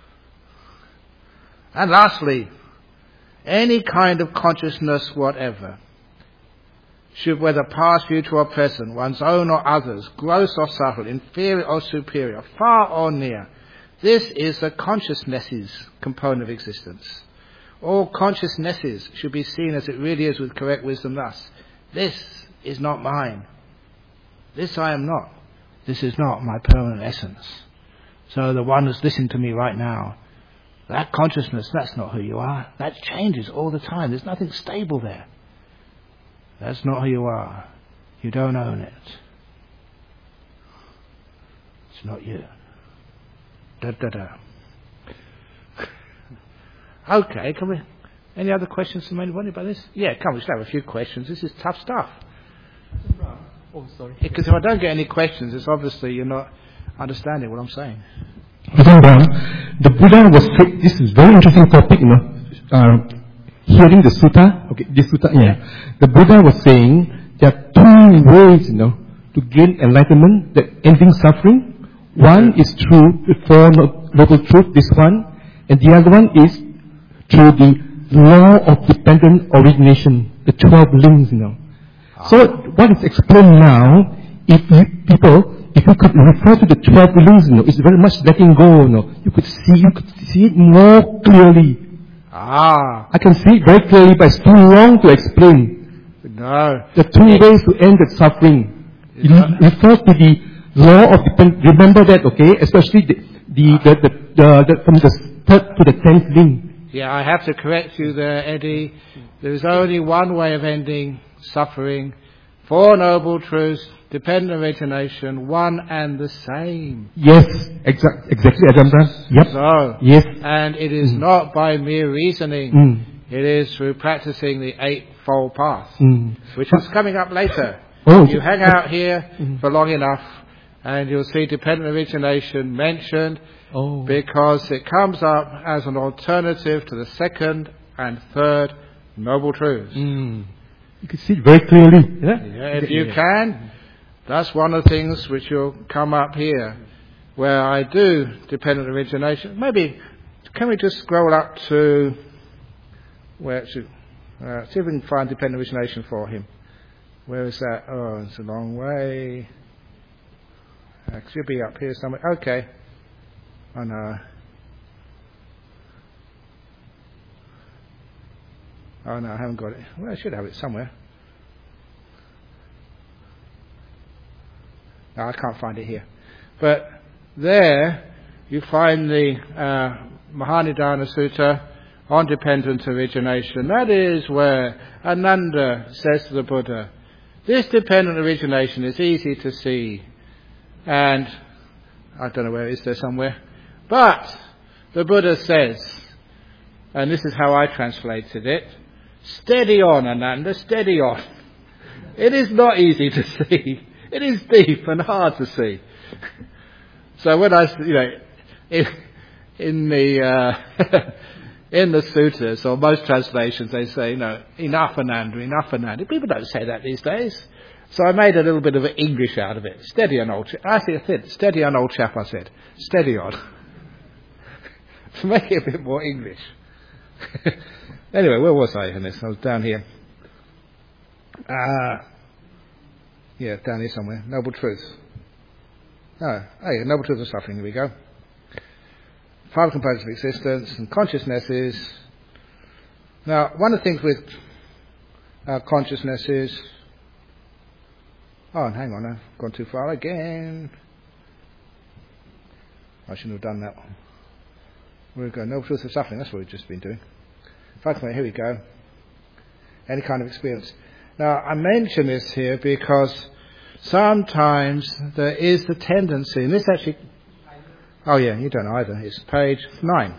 And lastly, any kind of consciousness whatever, should, whether past, future or present, one's own or others, gross or subtle, inferior or superior, far or near, this is the consciousnesses component of existence. All consciousnesses should be seen as it really is with correct wisdom thus: this is not mine. This I am not. This is not my permanent essence. So the one who's listening to me right now, that consciousness, that's not who you are. That changes all the time. There's nothing stable there. That's not who you are. You don't own it. It's not you. Da da da. Okay, can we... Any other questions from anybody about this? Yeah, come on, we should have a few questions. This is tough stuff. Oh, sorry. Because if I don't get any questions, it's obviously you're not understanding what I'm saying. The Buddha was saying, this is very interesting topic, you know, uh, hearing the sutta, okay, this sutta, yeah. The Buddha was saying there are two ways, you know, to gain enlightenment, that ending suffering. One is through the four, noble truth, this one, and the other one is through the law of dependent origination, the twelve links, you know. Ah. So what is explained now, if you, people, if you could refer to the twelve links, you know, it's very much letting go, you know. You could see, you could see it more clearly. Ah. I can see it very clearly, but it's too long to explain. No. The two ways to end the suffering. It refers to the law of dependent. Remember that, okay? Especially the, the, the, the, the, the from the third to the tenth link. Yeah, I have to correct you there, Eddie. There is only one way of ending suffering. Four noble truths, dependent origination, one and the same. Yes, exa- exactly, Ajahn. Yep. So, yes. And it is mm. not by mere reasoning. Mm. It is through practicing the Eightfold Path, mm. which is coming up later. Oh, you hang out here mm. for long enough, and you'll see dependent origination mentioned, oh. because it comes up as an alternative to the second and third noble truths. Mm. You can see it very clearly. Yeah? Yeah, if you can, that's one of the things which will come up here, where I do dependent origination. Maybe, can we just scroll up to where it should, uh, see if we can find dependent origination for him. Where is that? Oh, it's a long way. Uh, it should be up here somewhere. Okay. Oh no. Oh no, I haven't got it. Well, I should have it somewhere. No, I can't find it here. But there you find the uh, Mahanidana Sutta on dependent origination. That is where Ananda says to the Buddha, this dependent origination is easy to see. And I don't know where it is there somewhere. But the Buddha says, and this is how I translated it, steady on, Ananda, steady on. It is not easy to see. It is deep and hard to see. So when I, you know, in, in the uh, in the suttas or most translations, they say, you know, enough, Ananda, enough, Ananda. People don't say that these days. So I made a little bit of English out of it. Steady on, old chap. I said, steady on, old chap. I said, steady on. To make it a bit more English. Anyway, where was I in this? I was down here. Uh, yeah, down here somewhere. Noble truths. Oh, oh yeah, noble truths of suffering. Here we go. Five components of existence and consciousnesses. Now, one of the things with uh, consciousness is... Oh, hang on, I've gone too far again. I shouldn't have done that one. Where we go? Noble truths of suffering. That's what we've just been doing. Five components. Here we go. Any kind of experience. Now, I mention this here because sometimes there is the tendency, and this actually... Oh yeah, you don't either. It's page nine.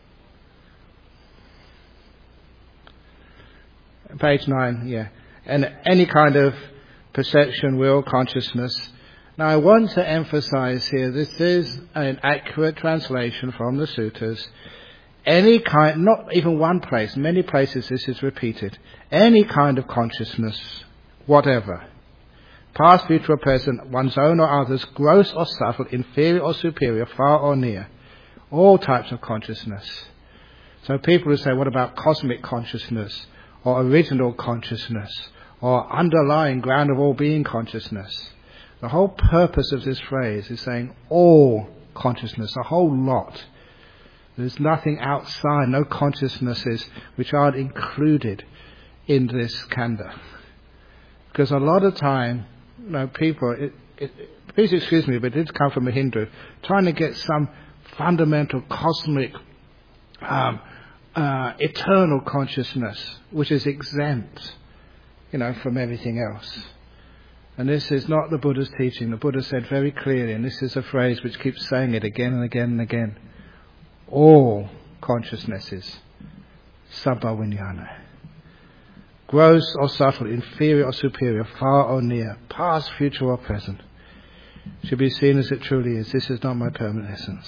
Page nine, yeah. And any kind of perception, will, consciousness. Now I want to emphasize here, this is an accurate translation from the suttas. Any kind, not even one place, many places this is repeated. Any kind of consciousness, whatever. Past, future or present, one's own or others, gross or subtle, inferior or superior, far or near. All types of consciousness. So people who say, what about cosmic consciousness, or original consciousness, or underlying ground of all being consciousness? The whole purpose of this phrase is saying all consciousness, a whole lot. There's nothing outside, no consciousnesses which aren't included in this khandha. Because a lot of time, you know, people, it, it, please excuse me, but it did come from a Hindu, trying to get some fundamental cosmic, um, uh, eternal consciousness, which is exempt, you know, from everything else. And this is not the Buddha's teaching. The Buddha said very clearly, and this is a phrase which keeps saying it again and again and again, all consciousnesses, sabba viññāna. Gross or subtle, inferior or superior, far or near, past, future or present, should be seen as it truly is. This is not my permanent essence.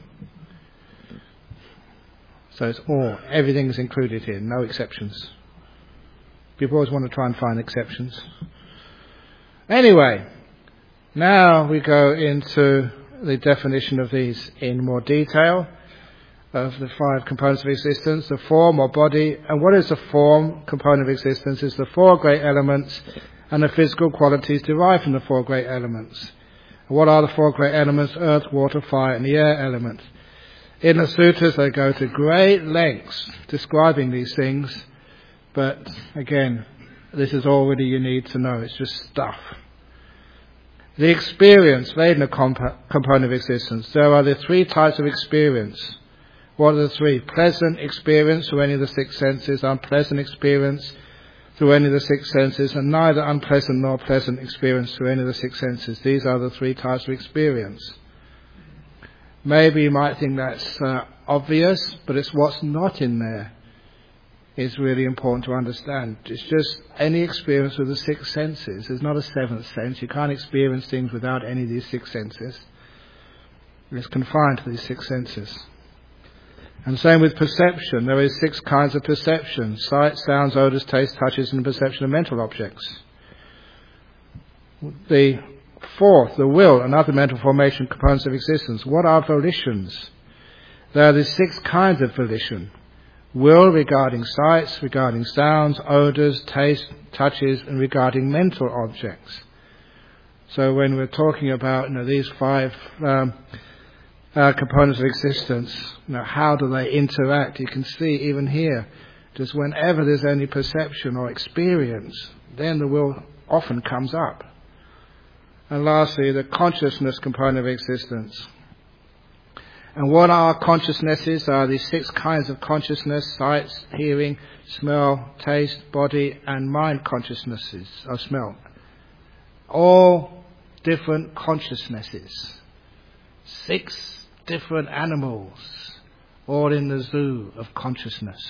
So it's all, everything is included here, no exceptions. People always want to try and find exceptions. Anyway, now we go into the definition of these in more detail, of the five components of existence, the form or body. And what is the form component of existence? Is the four great elements and the physical qualities derived from the four great elements. And what are the four great elements? Earth, water, fire, and the air element. In the sutras they go to great lengths describing these things, but again, this is all really you need to know. It's just stuff. The experience, Vedana comp- component of existence. There are the three types of experience. What are the three? Pleasant experience through any of the six senses, unpleasant experience through any of the six senses, and neither unpleasant nor pleasant experience through any of the six senses. These are the three types of experience. Maybe you might think that's uh, obvious, but it's what's not in there is really important to understand. It's just any experience with the six senses. There's not a seventh sense. You can't experience things without any of these six senses. It's confined to these six senses. And same with perception. There is six kinds of perception: sight, sounds, odours, taste, touches, and perception of mental objects. The fourth, the will, and other mental formation components of existence. What are volitions? There are the six kinds of volition. Will regarding sights, regarding sounds, odours, taste, touches, and regarding mental objects. So when we're talking about, you know, these five um, Uh, components of existence, you know, how do they interact? You can see even here, just whenever there's any perception or experience, then the will often comes up. And lastly, the consciousness component of existence. And what are consciousnesses? Are these six kinds of consciousness: sight, hearing, smell, taste, body, and mind consciousnesses of smell. All different consciousnesses. Six different animals, all in the zoo of consciousness.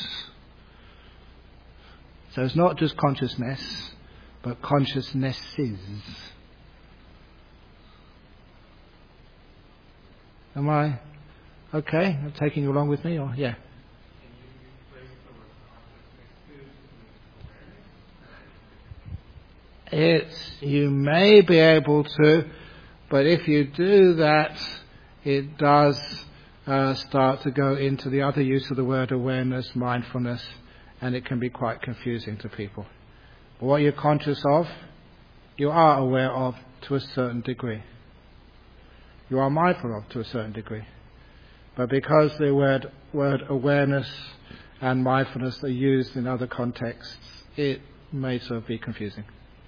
So it's not just consciousness, but consciousnesses. Am I okay? I'm taking you along with me, or yeah? It's, you may be able to, but if you do that, it does uh, start to go into the other use of the word awareness, mindfulness, and it can be quite confusing to people. But what you're conscious of, you are aware of to a certain degree. You are mindful of to a certain degree. But because the word, word awareness and mindfulness are used in other contexts, it may sort of be confusing.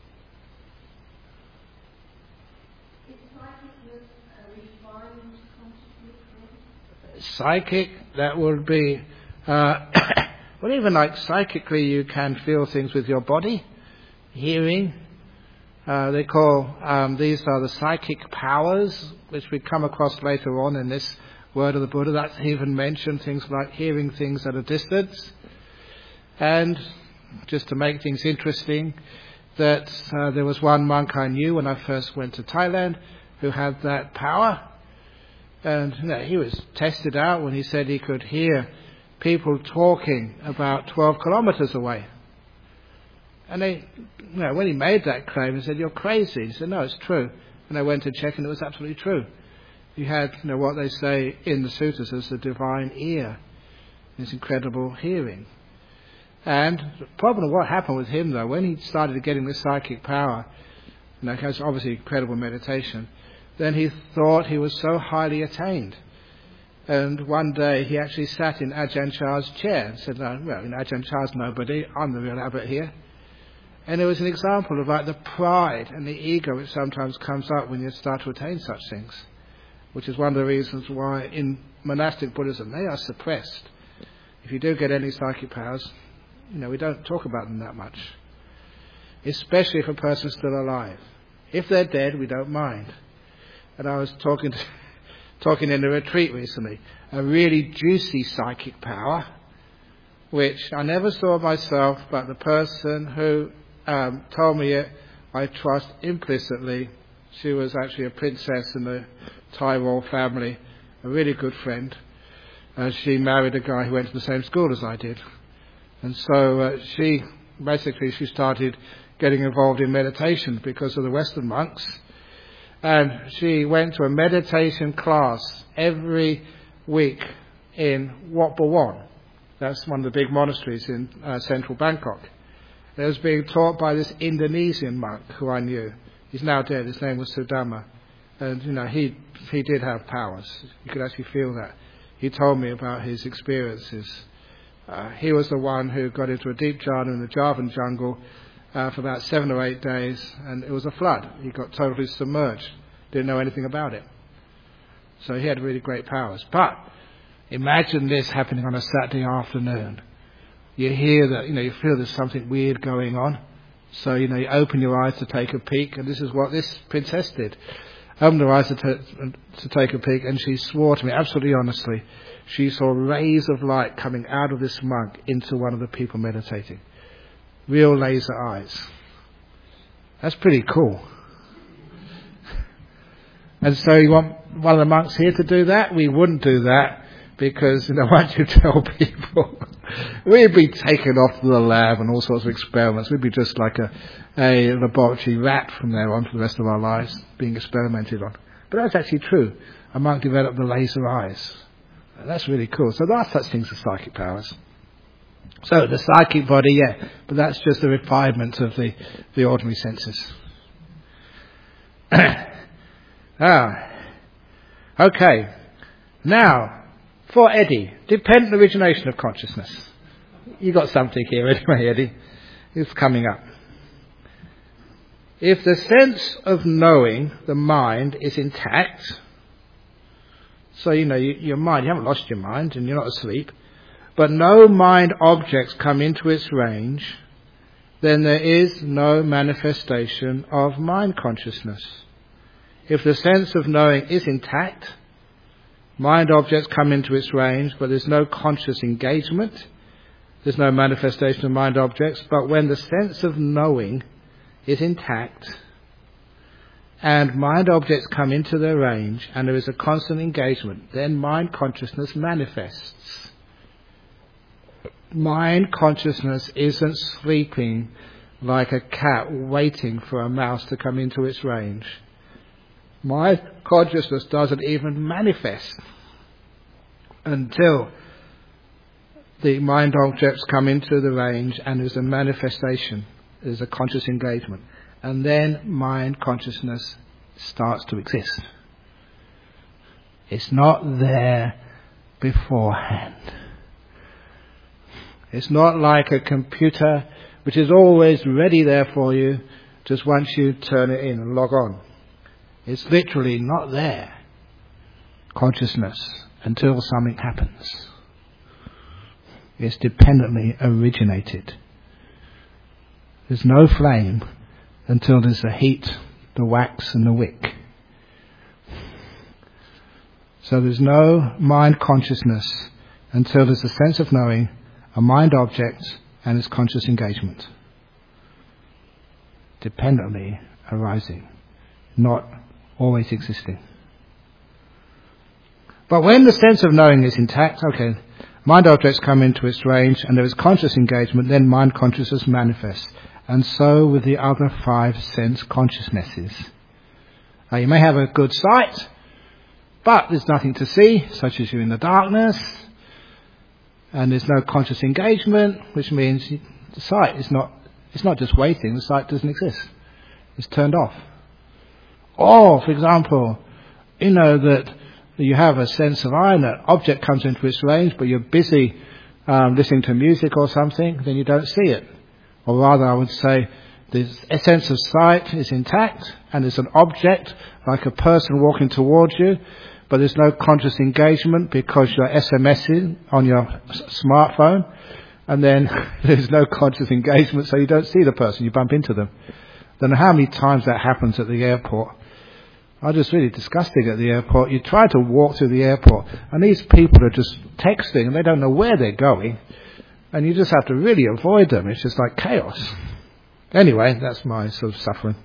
Psychic, that would be, uh, well, even like psychically you can feel things with your body, hearing. Uh, they call, um, these are the psychic powers, which we come across later on in this word of the Buddha. That's even mentioned, things like hearing things at a distance. And just to make things interesting, that uh, there was one monk I knew when I first went to Thailand who had that power. And you know, he was tested out when he said he could hear people talking about twelve kilometres away. And they, you know, when he made that claim, he said, "You're crazy." He said, "No, it's true." And I went to check, and it was absolutely true. He had, you know, what they say in the sutras as the divine ear, this incredible hearing. And the problem of what happened with him, though, when he started getting this psychic power, you know, it was obviously incredible meditation. Then he thought he was so highly attained. And one day he actually sat in Ajahn Chah's chair and said, "No, well, you know, Ajahn Chah's nobody, I'm the real abbot here." And it was an example of like the pride and the ego which sometimes comes up when you start to attain such things, which is one of the reasons why in monastic Buddhism they are suppressed. If you do get any psychic powers, you know, we don't talk about them that much, especially if a person's still alive. If they're dead, we don't mind. And I was talking to, talking in a retreat recently, a really juicy psychic power, which I never saw myself, but the person who um, told me it, I trust implicitly. She was actually a princess in the Thai royal family, a really good friend. Uh, she married a guy who went to the same school as I did. And so uh, she, basically, she started getting involved in meditation because of the Western monks. And she went to a meditation class every week in Wat Bawon. That's one of the big monasteries in uh, central Bangkok. It was being taught by this Indonesian monk who I knew. He's now dead. His name was Sudama. And, you know, he he did have powers. You could actually feel that. He told me about his experiences. Uh, he was the one who got into a deep jhana in the Javan jungle uh, for about seven or eight days, and it was a flood. He got totally submerged. Didn't know anything about it. So he had really great powers. But imagine this happening on a Saturday afternoon. You hear that, you know, you feel there's something weird going on. So, you know, you open your eyes to take a peek, and this is what this princess did. Opened her eyes to, t- to take a peek, and she swore to me, absolutely honestly, she saw rays of light coming out of this monk into one of the people meditating. Real laser eyes. That's pretty cool. And so you want one of the monks here to do that? We wouldn't do that. Because, you know, once you tell people, we'd be taken off to the lab and all sorts of experiments. We'd be just like a, a laboratory rat from there on for the rest of our lives, being experimented on. But that's actually true. A monk developed the laser eyes. And that's really cool. So there are such things as psychic powers. So the psychic body, yeah, but that's just a refinement of the, the ordinary senses. ah, okay. Now, for Eddie, dependent origination of consciousness. You got something here anyway, Eddie. It's coming up. If the sense of knowing the mind is intact, so you know you, your mind, you haven't lost your mind and you're not asleep, but no mind objects come into its range, then there is no manifestation of mind consciousness. If the sense of knowing is intact, mind objects come into its range, but there's no conscious engagement. There's no manifestation of mind objects. But when the sense of knowing is intact and mind objects come into their range and there is a constant engagement, then mind consciousness manifests. Mind consciousness isn't sleeping like a cat waiting for a mouse to come into its range. My consciousness doesn't even manifest until the mind objects come into the range and there's a manifestation, there's a conscious engagement. And then mind consciousness starts to exist. It's not there beforehand. It's not like a computer which is always ready there for you just once you turn it in and log on. It's literally not there, consciousness, until something happens. It's dependently originated. There's no flame until there's the heat, the wax and the wick. So there's no mind consciousness until there's a sense of knowing, a mind object and its conscious engagement. Dependently arising, not always existing. But when the sense of knowing is intact, okay, mind objects come into its range and there is conscious engagement, then mind consciousness manifests. And so with the other five sense consciousnesses. Now you may have a good sight, but there's nothing to see, such as you're in the darkness, and there's no conscious engagement, which means the sight is not, it's not just waiting, the sight doesn't exist. It's turned off. Or, for example, you know that you have a sense of eye and an object comes into its range, but you're busy um, listening to music or something, then you don't see it. Or rather, I would say, the sense of sight is intact, and there's an object, like a person walking towards you, but there's no conscious engagement because you're SMSing on your smartphone, and then there's no conscious engagement, so you don't see the person, you bump into them. I don't know how many times that happens at the airport. I just really disgusting at the airport. You try to walk through the airport, and these people are just texting, and they don't know where they're going, and you just have to really avoid them. It's just like chaos. Anyway, that's my sort of suffering.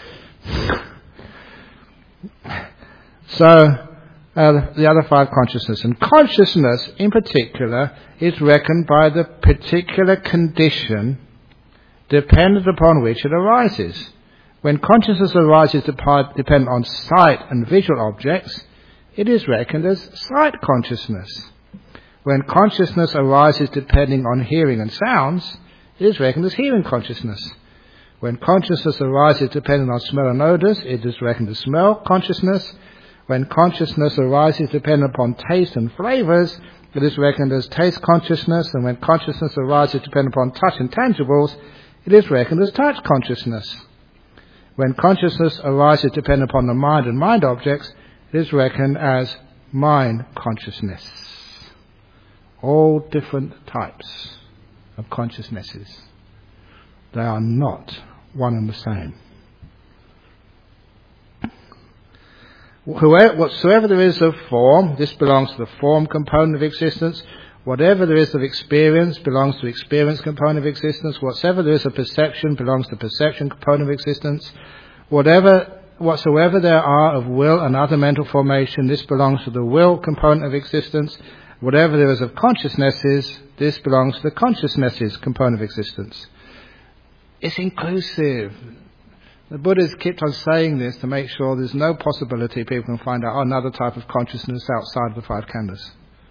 So, uh, the other five consciousness. And consciousness, in particular, is reckoned by the particular condition dependent upon which it arises. When consciousness arises dependent on sight and visual objects, it is reckoned as sight consciousness. When consciousness arises depending on hearing and sounds, it is reckoned as hearing consciousness. When consciousness arises depending on smell and odours, it is reckoned as smell consciousness. When consciousness arises dependent upon taste and flavours, it is reckoned as taste consciousness. And when consciousness arises dependent upon touch and tangibles, it is reckoned as touch consciousness. When consciousness arises dependent upon the mind and mind objects, it is reckoned as mind consciousness. All different types of consciousnesses. They are not one and the same. Whatsoever there is of form, this belongs to the form component of existence. Whatever there is of experience belongs to the experience component of existence. Whatever there is of perception belongs to the perception component of existence. Whatever, whatsoever there are of will and other mental formation, this belongs to the will component of existence. Whatever there is of consciousnesses, this belongs to the consciousnesses component of existence. It's inclusive. The Buddha's kept on saying this to make sure there's no possibility people can find out another type of consciousness outside of the five khandhas.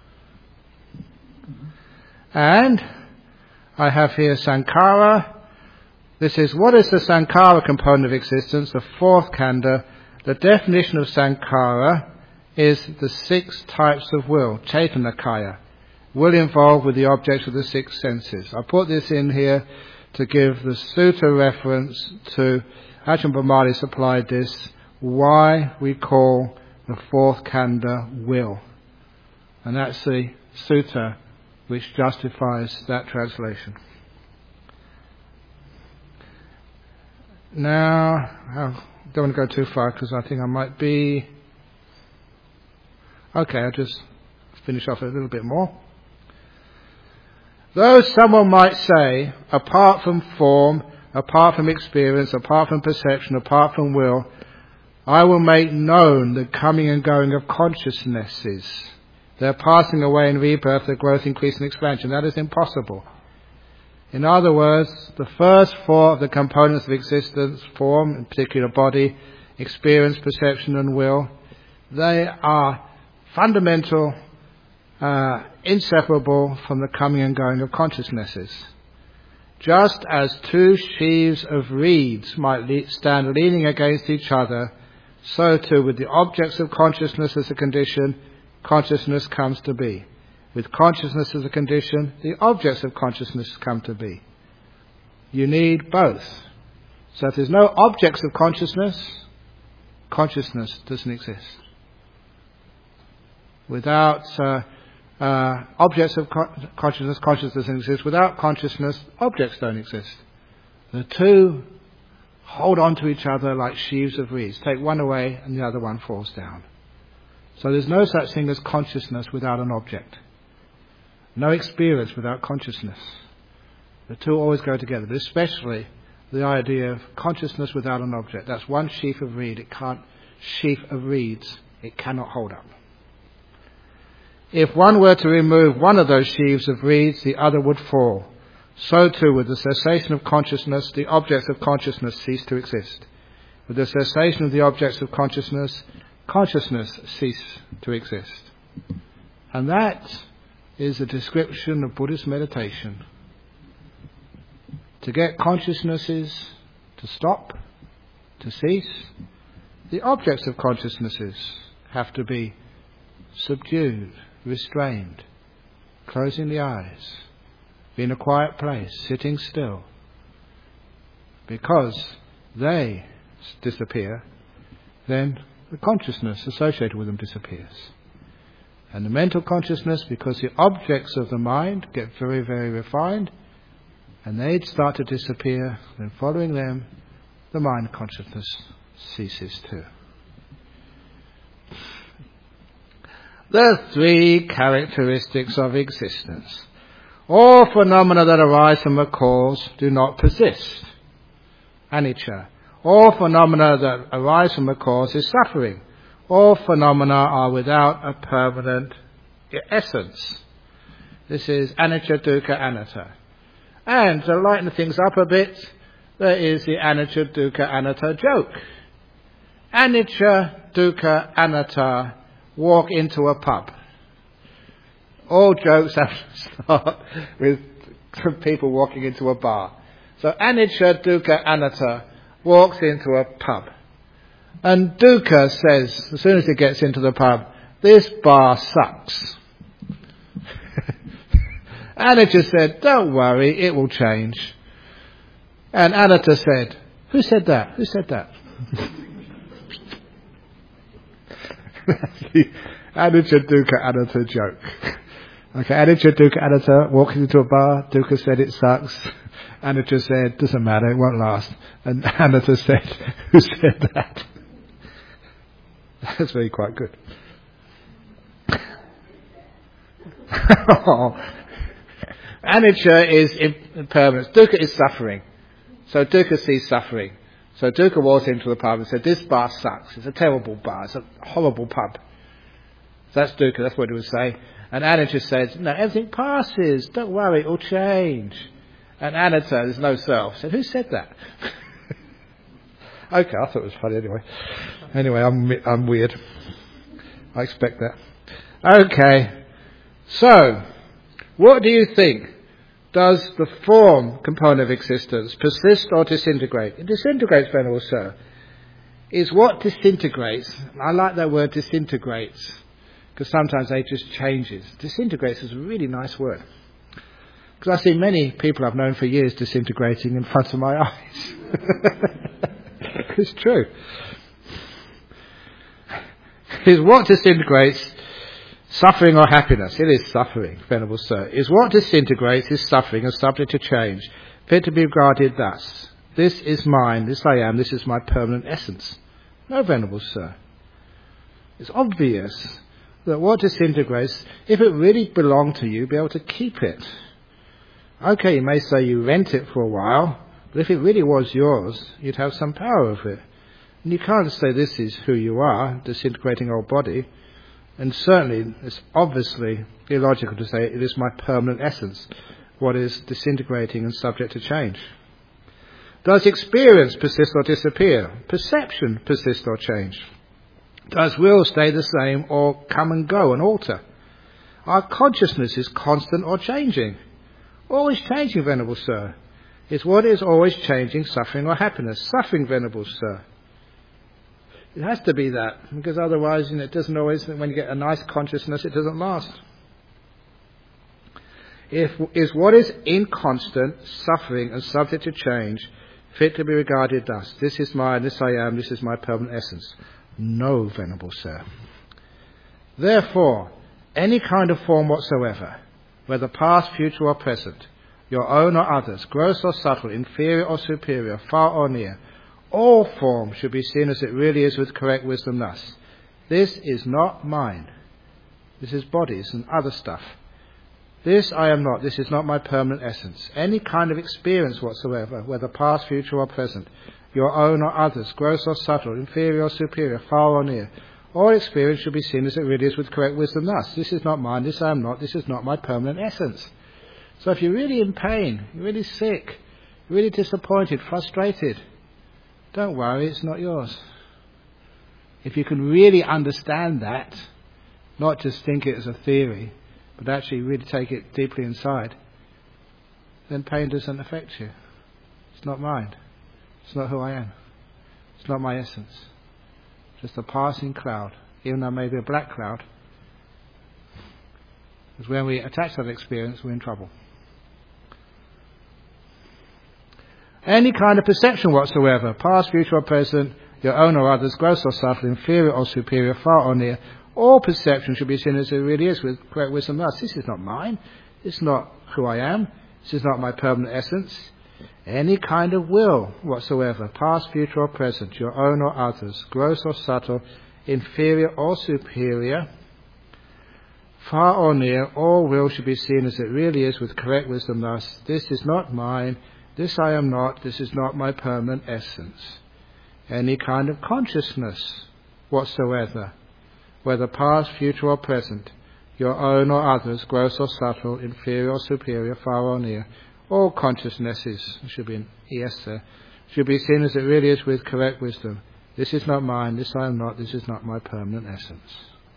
And I have here Sankhara. This is, what is the Sankhara component of existence? The fourth khandha. The definition of Sankhara is the six types of will, Chaitanya, will involved with the objects of the six senses. I put this in here to give the sutta reference to, Ajahn Brahmali supplied this, why we call the fourth khandha will. And that's the sutta which justifies that translation. Now, I don't want to go too far because I think I might be... Okay, I'll just finish off a little bit more. Though someone might say, apart from form, apart from experience, apart from perception, apart from will, I will make known the coming and going of consciousnesses. Their passing away and rebirth, their growth, increase and expansion. That is impossible. In other words, the first four of the components of existence, form, in particular body, experience, perception and will, they are fundamental, uh, inseparable from the coming and going of consciousnesses. Just as two sheaves of reeds might le- stand leaning against each other, so too with the objects of consciousness as a condition, consciousness comes to be. With consciousness as a condition, the objects of consciousness come to be. You need both. So if there's no objects of consciousness, consciousness doesn't exist. Without uh, uh, objects of con- consciousness, consciousness doesn't exist. Without consciousness, objects don't exist. The two hold on to each other like sheaves of reeds. Take one away and the other one falls down. So there's no such thing as consciousness without an object. No experience without consciousness. The two always go together, but especially the idea of consciousness without an object. That's one sheaf of reed. It can't, sheaf of reeds, it cannot hold up. If one were to remove one of those sheaves of reeds, the other would fall. So too, with the cessation of consciousness, the objects of consciousness cease to exist. With the cessation of the objects of consciousness, consciousness cease to exist. And that is a description of Buddhist meditation. To get consciousnesses to stop, to cease, the objects of consciousnesses have to be subdued, restrained, closing the eyes, be in a quiet place, sitting still. Because they disappear, then the consciousness associated with them disappears. And the mental consciousness, because the objects of the mind get very, very refined, and they start to disappear, then following them, the mind consciousness ceases too. The three characteristics of existence. All phenomena that arise from a cause do not persist. Anicca. All phenomena that arise from a cause is suffering. All phenomena are without a permanent essence. This is anicca, dukkha, anatta. And to lighten things up a bit, there is the anicca, dukkha, anatta joke. Anicca, dukkha, anatta walk into a pub. All jokes have to start with people walking into a bar. So anicca, dukkha, anatta walks into a pub. And dukkha says, as soon as he gets into the pub, this bar sucks. Anicca said, don't worry, it will change. And anatta said, who said that? Who said that? That's the anicca, dukkha, anatta joke. Okay, anicca, dukkha, anatta walking into a bar. Dukkha said it sucks. Anicca said, doesn't matter, it won't last. And anatta said, who said that? That's really quite good. Anicca is impermanence. Dukkha is suffering. So dukkha sees suffering. So dukkha walks into the pub and said, this bar sucks. It's a terrible bar. It's a horrible pub. So that's dukkha. That's what it would say. And anicca says, no, everything passes. Don't worry, it will change. And anatta, there's no self, said, who said that? Okay, I thought it was funny anyway. Anyway, I'm I'm weird. I expect that. Okay. So, what do you think? Does the form component of existence persist or disintegrate? It disintegrates, Venerable Sir. Is what disintegrates, I like that word disintegrates, because sometimes it just changes. Disintegrates is a really nice word. Because I see many people I've known for years disintegrating in front of my eyes. It's true. Is what disintegrates suffering or happiness? It is suffering, Venerable Sir. Is what disintegrates is suffering and subject to change, fit to be regarded thus. This is mine, this I am, this is my permanent essence. No, Venerable Sir. It's obvious that what disintegrates, if it really belonged to you, be able to keep it. Okay, you may say you rent it for a while, but if it really was yours, you'd have some power over it. And you can't say this is who you are, disintegrating old body. And certainly, it's obviously illogical to say it is my permanent essence, what is disintegrating and subject to change. Does experience persist or disappear? Perception persist or change? Does will stay the same or come and go and alter? Our consciousness is constant or changing? Always changing, Venerable Sir. Is what is always changing suffering or happiness? Suffering, Venerable Sir. It has to be that, because otherwise, you know, it doesn't always, when you get a nice consciousness, it doesn't last. If is what is inconstant, suffering and subject to change, fit to be regarded thus? This is mine, this I am, this is my permanent essence. No, Venerable Sir. Therefore, any kind of form whatsoever, whether past, future or present, your own or others, gross or subtle, inferior or superior, far or near, all form should be seen as it really is with correct wisdom thus. This is not mine. This is bodies and other stuff. This I am not. This is not my permanent essence. Any kind of experience whatsoever, whether past, future or present, your own or others, gross or subtle, inferior or superior, far or near, all experience should be seen as it really is with correct wisdom thus. This is not mine. This I am not. This is not my permanent essence. So if you're really in pain, you're really sick, you're really disappointed, frustrated, don't worry, it's not yours. If you can really understand that, not just think it as a theory, but actually really take it deeply inside, then pain doesn't affect you. It's not mine. It's not who I am. It's not my essence. Just a passing cloud, even though it may be a black cloud. Because when we attach that experience, we're in trouble. Any kind of perception whatsoever, past, future or present, your own or others, gross or subtle, inferior or superior, far or near, all perception should be seen as it really is with correct wisdom thus. This is not mine. This is not who I am. This is not my permanent essence. Any kind of will whatsoever, past, future or present, your own or others, gross or subtle, inferior or superior, far or near, all will should be seen as it really is with correct wisdom thus. This is not mine. This I am not. This is not my permanent essence. Any kind of consciousness whatsoever, whether past, future or present, your own or others, gross or subtle, inferior or superior, far or near, all consciousnesses, there should be an E S there, should be seen as it really is with correct wisdom. This is not mine, this I am not, this is not my permanent essence.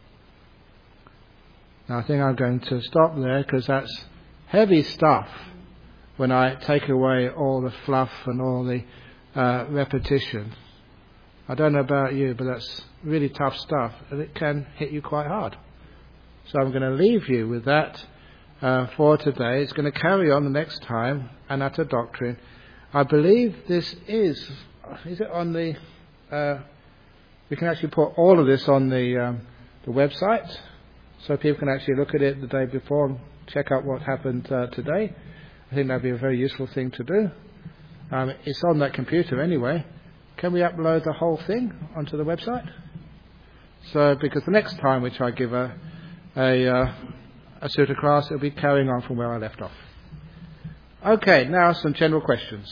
Now I think I'm going to stop there because that's heavy stuff when I take away all the fluff and all the uh, repetition. I don't know about you, but that's really tough stuff and it can hit you quite hard. So I'm going to leave you with that uh, for today. It's going to carry on the next time, Anatta Doctrine. I believe this is, is it on the, uh, we can actually put all of this on the, um, the website so people can actually look at it the day before and check out what happened uh, today. I think that would be a very useful thing to do. Um, it's on that computer anyway. Can we upload the whole thing onto the website? So, because the next time which I give a a, uh, a sutta class, it'll be carrying on from where I left off. Okay, now some general questions.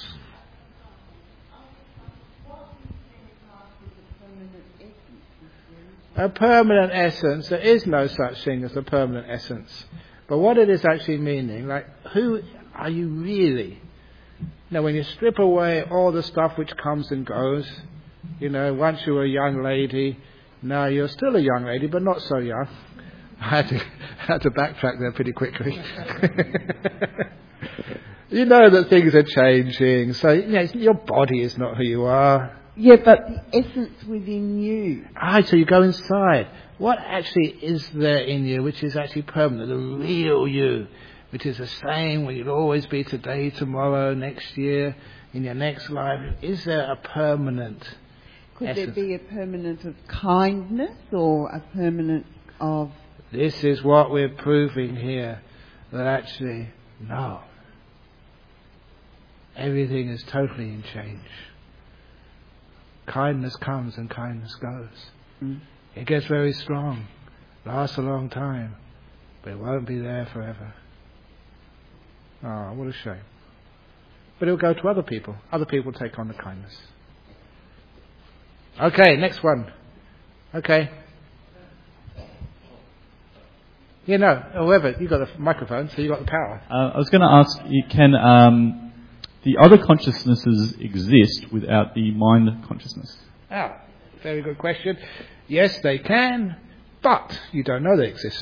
A permanent essence, there is no such thing as a permanent essence. But what it is actually meaning, like, who are you really? Now, when you strip away all the stuff which comes and goes, you know, once you were a young lady, now you're still a young lady, but not so young. I had to, had to backtrack there pretty quickly. You know that things are changing, so you know, your body is not who you are. Yeah, but the essence within you. Ah, so you go inside. What actually is there in you which is actually permanent, the real you, which is the same, where you'll always be today, tomorrow, next year, in your next life? Is there a permanent Could essence? there be a permanent of kindness or a permanent of... This is what we're proving here, that actually, no. Everything is totally in change. Kindness comes and kindness goes. Mm. It gets very strong, lasts a long time, but it won't be there forever. Oh, what a shame. But it'll go to other people. Other people take on the kindness. Okay, next one. Okay. Yeah, no, whoever, you got the microphone, so you got the power. Uh, I was going to ask, you can um, the other consciousnesses exist without the mind consciousness? Ah, very good question. Yes, they can, but you don't know they exist.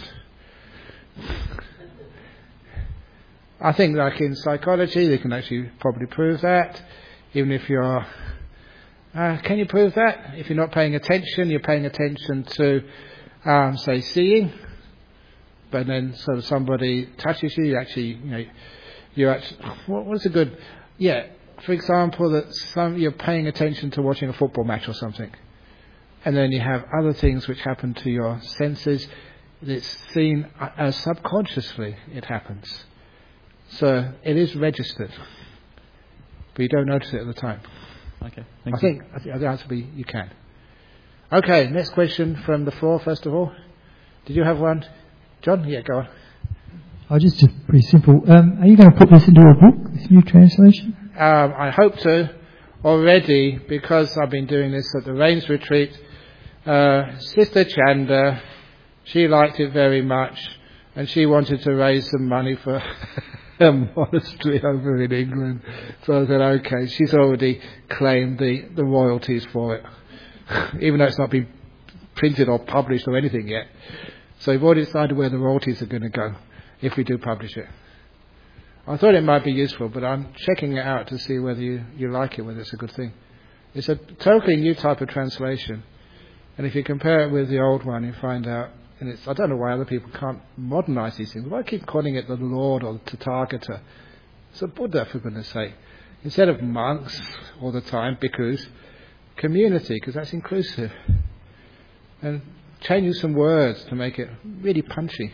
I think, like in psychology, they can actually probably prove that. Even if you're, uh, can you prove that? If you're not paying attention, you're paying attention to, um, say, seeing. But then, so somebody touches you, you actually, you know, you're actually, what, what's a good, yeah, for example, that some, you're paying attention to watching a football match or something. And then you have other things which happen to your senses. It's seen as subconsciously it happens. So it is registered. But you don't notice it at the time. Okay, thank I you. think, I think the answer would be you can. Okay, next question from the floor, first of all. Did you have one? John? Yeah, go on. Oh, just, just pretty simple. Um, are you going to put this into a book, this new translation? Um, I hope to already, because I've been doing this at the Rains Retreat. Uh, Sister Chanda, she liked it very much, and she wanted to raise some money for a monastery over in England. So I said, okay, she's already claimed the, the royalties for it, even though it's not been printed or published or anything yet. So we've already decided where the royalties are going to go if we do publish it. I thought it might be useful, but I'm checking it out to see whether you, you like it, whether it's a good thing. It's a totally new type of translation. And if you compare it with the old one, you find out, and it's, I don't know why other people can't modernize these things. Why keep calling it the Lord or the Tathagata? It's a Buddha, for goodness sake. Instead of monks all the time, bhikkhus, community, because that's inclusive. And changing some words to make it really punchy.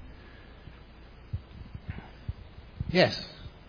Yes.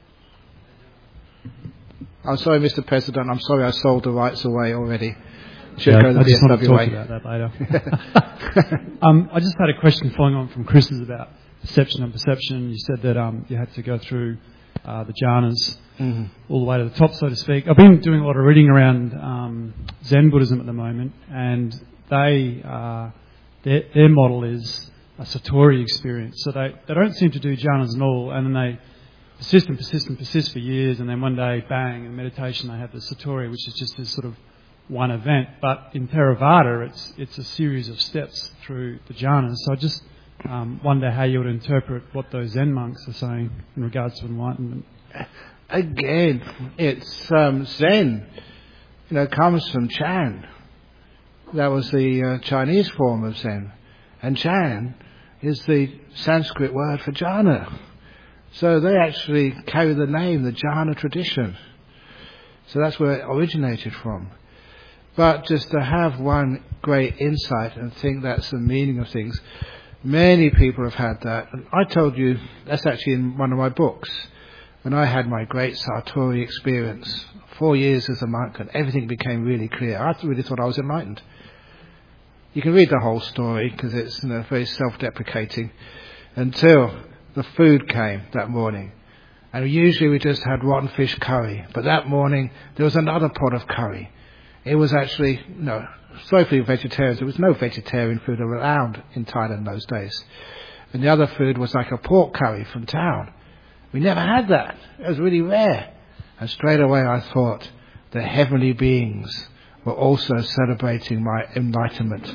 I'm sorry, Mister President. I'm sorry I sold the rights away already. Should yeah, go to the I just want to B S W talk about that later. um, I just had a question following on from Chris's about perception and perception. You said that um, you had to go through uh, the jhanas mm-hmm. all the way to the top, so to speak. I've been doing a lot of reading around um, Zen Buddhism at the moment, and they uh, their, their model is a Satori experience. So they, they don't seem to do jhanas at all, and then they persist and persist and persist for years, and then one day, bang, in meditation they have the Satori, which is just this sort of one event. But in Theravada, it's it's a series of steps through the jhanas. So I just um, wonder how you would interpret what those Zen monks are saying in regards to enlightenment. Again, it's um, Zen, you know, comes from Chan. That was the uh, Chinese form of Zen. And Chan is the Sanskrit word for jhana. So they actually carry the name, the jhana tradition. So that's where it originated from. But just to have one great insight and think that's the meaning of things, many people have had that. And I told you, that's actually in one of my books. When I had my great Satori experience, four years as a monk, and everything became really clear. I really thought I was enlightened. You can read the whole story because it's, you know, very self-deprecating, until the food came that morning. And usually we just had rotten fish curry, but that morning there was another pot of curry. It was actually, you know, sorry for you vegetarians, there was no vegetarian food around in Thailand in those days. And the other food was like a pork curry from town. We never had that. It was really rare. And straight away I thought the heavenly beings were also celebrating my enlightenment.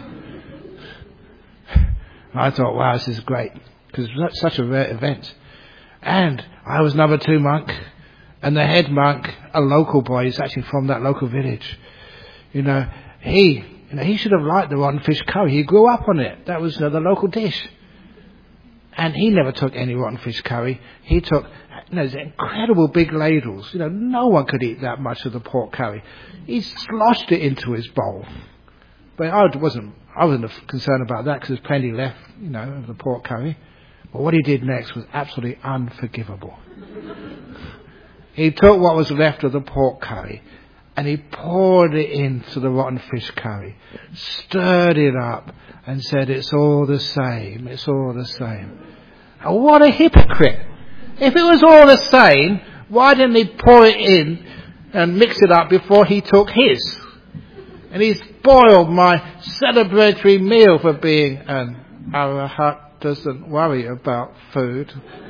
I thought, wow, this is great, because it was such a rare event. And I was number two monk, and the head monk, a local boy, he's actually from that local village. You know, he, you know, he should have liked the rotten fish curry. He grew up on it. That was, you know, the local dish. And he never took any rotten fish curry. He took, you know, these incredible big ladles. You know, no one could eat that much of the pork curry. He sloshed it into his bowl. But I wasn't, I wasn't concerned about that because there's plenty left, you know, of the pork curry. But what he did next was absolutely unforgivable. He took what was left of the pork curry and he poured it into the rotten fish curry, stirred it up, and said, it's all the same, it's all the same. And what a hypocrite. If it was all the same, why didn't he pour it in and mix it up before he took his? And he's spoiled my celebratory meal for being an arahat, doesn't worry about food.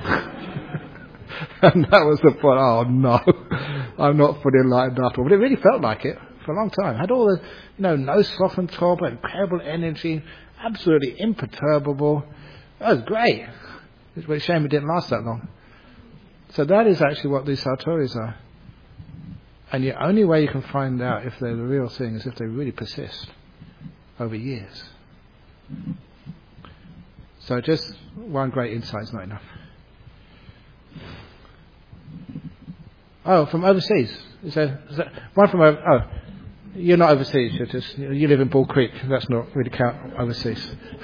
And that was the point, oh no, I'm not fully enlightened after all. But it really felt like it for a long time. Had all the, you know, no sloth and torpor, incredible energy, absolutely imperturbable. That was great. It's a shame it didn't last that long. So that is actually what these Satoris are. And the only way you can find out if they're the real thing is if they really persist over years. So just one great insight is not enough. Oh, from overseas. Is there, is there one from over? Oh, you're not overseas. You're just you live in Bull Creek. That's not really count overseas.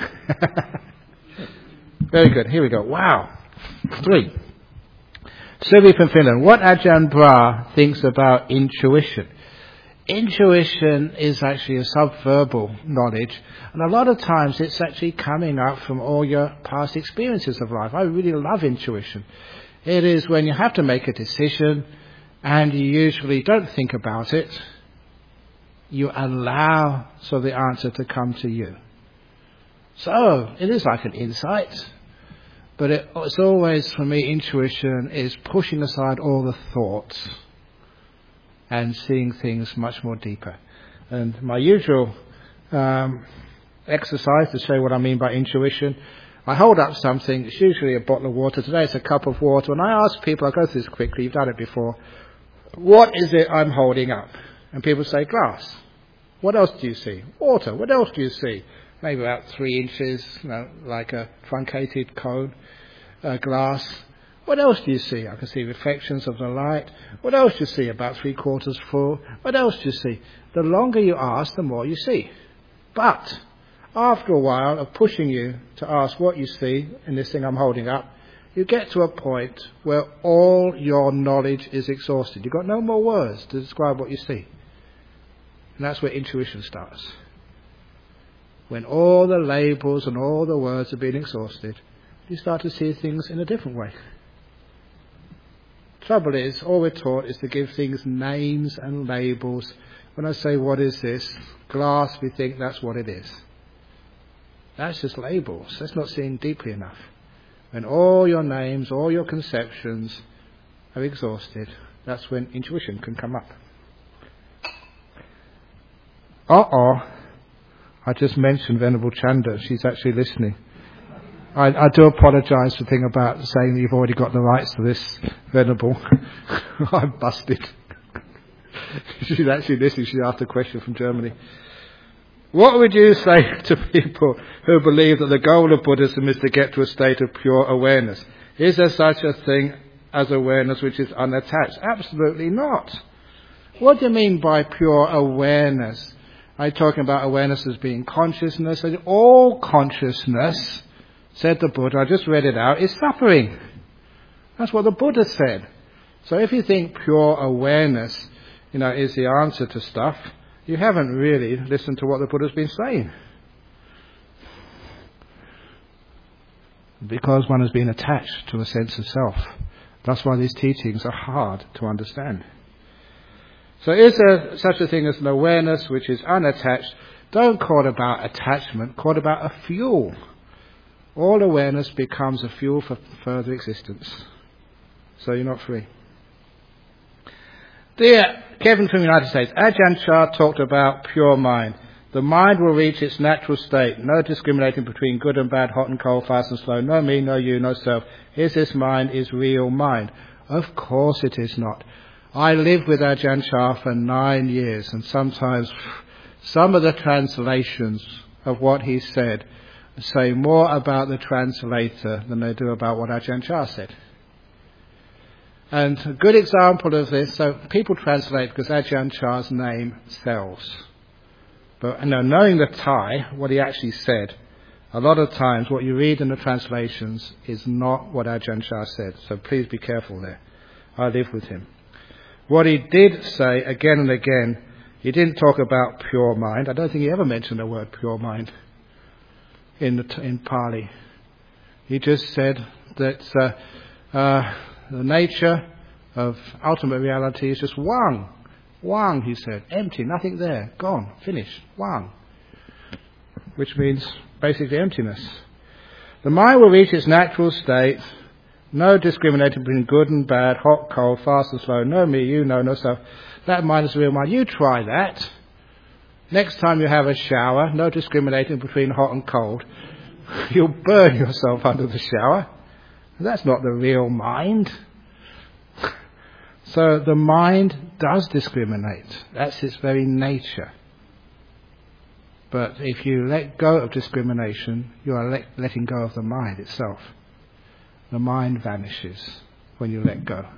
Very good. Here we go. Wow. Three. Sylvie from Finland. What Ajahn Brahm thinks about intuition. Intuition is actually a subverbal knowledge, and a lot of times it's actually coming up from all your past experiences of life. I really love intuition. It is when you have to make a decision and you usually don't think about it, you allow so the answer to come to you. So it is like an insight, but it, it's always, for me, intuition is pushing aside all the thoughts and seeing things much more deeper. And my usual um, exercise to show what I mean by intuition, I hold up something. It's usually a bottle of water. Today it's a cup of water. And I ask people, I'll go through this quickly, you've done it before, what is it I'm holding up? And people say, glass. What else do you see? Water. What else do you see? Maybe about three inches, you know, like a truncated cone, uh, glass. What else do you see? I can see reflections of the light. What else do you see? About three quarters full. What else do you see? The longer you ask, the more you see. But after a while of pushing you to ask what you see in this thing I'm holding up, you get to a point where all your knowledge is exhausted. You've got no more words to describe what you see. And that's where intuition starts. When all the labels and all the words have been exhausted, you start to see things in a different way. Trouble is, all we're taught is to give things names and labels. When I say, what is this? Glass, we think that's what it is. That's just labels. That's not seeing deeply enough. When all your names, all your conceptions are exhausted, that's when intuition can come up. Uh-oh, I just mentioned Venerable Chanda. She's actually listening. I, I do apologise for the thing about saying that you've already got the rights to this, Venerable. I'm busted. She's actually listening. She asked a question from Germany. What would you say to people who believe that the goal of Buddhism is to get to a state of pure awareness? Is there such a thing as awareness which is unattached? Absolutely not. What do you mean by pure awareness? Are you talking about awareness as being consciousness? All consciousness, said the Buddha, I just read it out, is suffering. That's what the Buddha said. So if you think pure awareness, you know, is the answer to stuff, you haven't really listened to what the Buddha's been saying. Because one has been attached to a sense of self. That's why these teachings are hard to understand. So is there such a thing as an awareness which is unattached? Don't call it about attachment, call it about a fuel. All awareness becomes a fuel for further existence. So you're not free. Dear Kevin from the United States, Ajahn Chah talked about pure mind. The mind will reach its natural state, no discriminating between good and bad, hot and cold, fast and slow, no me, no you, no self. Is this mind is real mind? Of course it is not. I lived with Ajahn Chah for nine years, and sometimes some of the translations of what he said say more about the translator than they do about what Ajahn Chah said. And a good example of this, so people translate because Ajahn Chah's name sells. But you know, knowing the Thai, what he actually said, a lot of times what you read in the translations is not what Ajahn Chah said. So please be careful there. I lived with him. What he did say again and again, he didn't talk about pure mind. I don't think he ever mentioned the word pure mind in the, in Pali. He just said that uh, uh, the nature of ultimate reality is just one. One, he said. Empty, nothing there. Gone, finished. One. Which means basically emptiness. The mind will reach its natural state. No discriminating between good and bad, hot, cold, fast and slow. No me, you, no, no self. That mind is the real mind. You try that. Next time you have a shower, no discriminating between hot and cold. You'll burn yourself under the shower. That's not the real mind. So the mind does discriminate. That's its very nature. But if you let go of discrimination, you are let, letting go of the mind itself. The mind vanishes when you let go.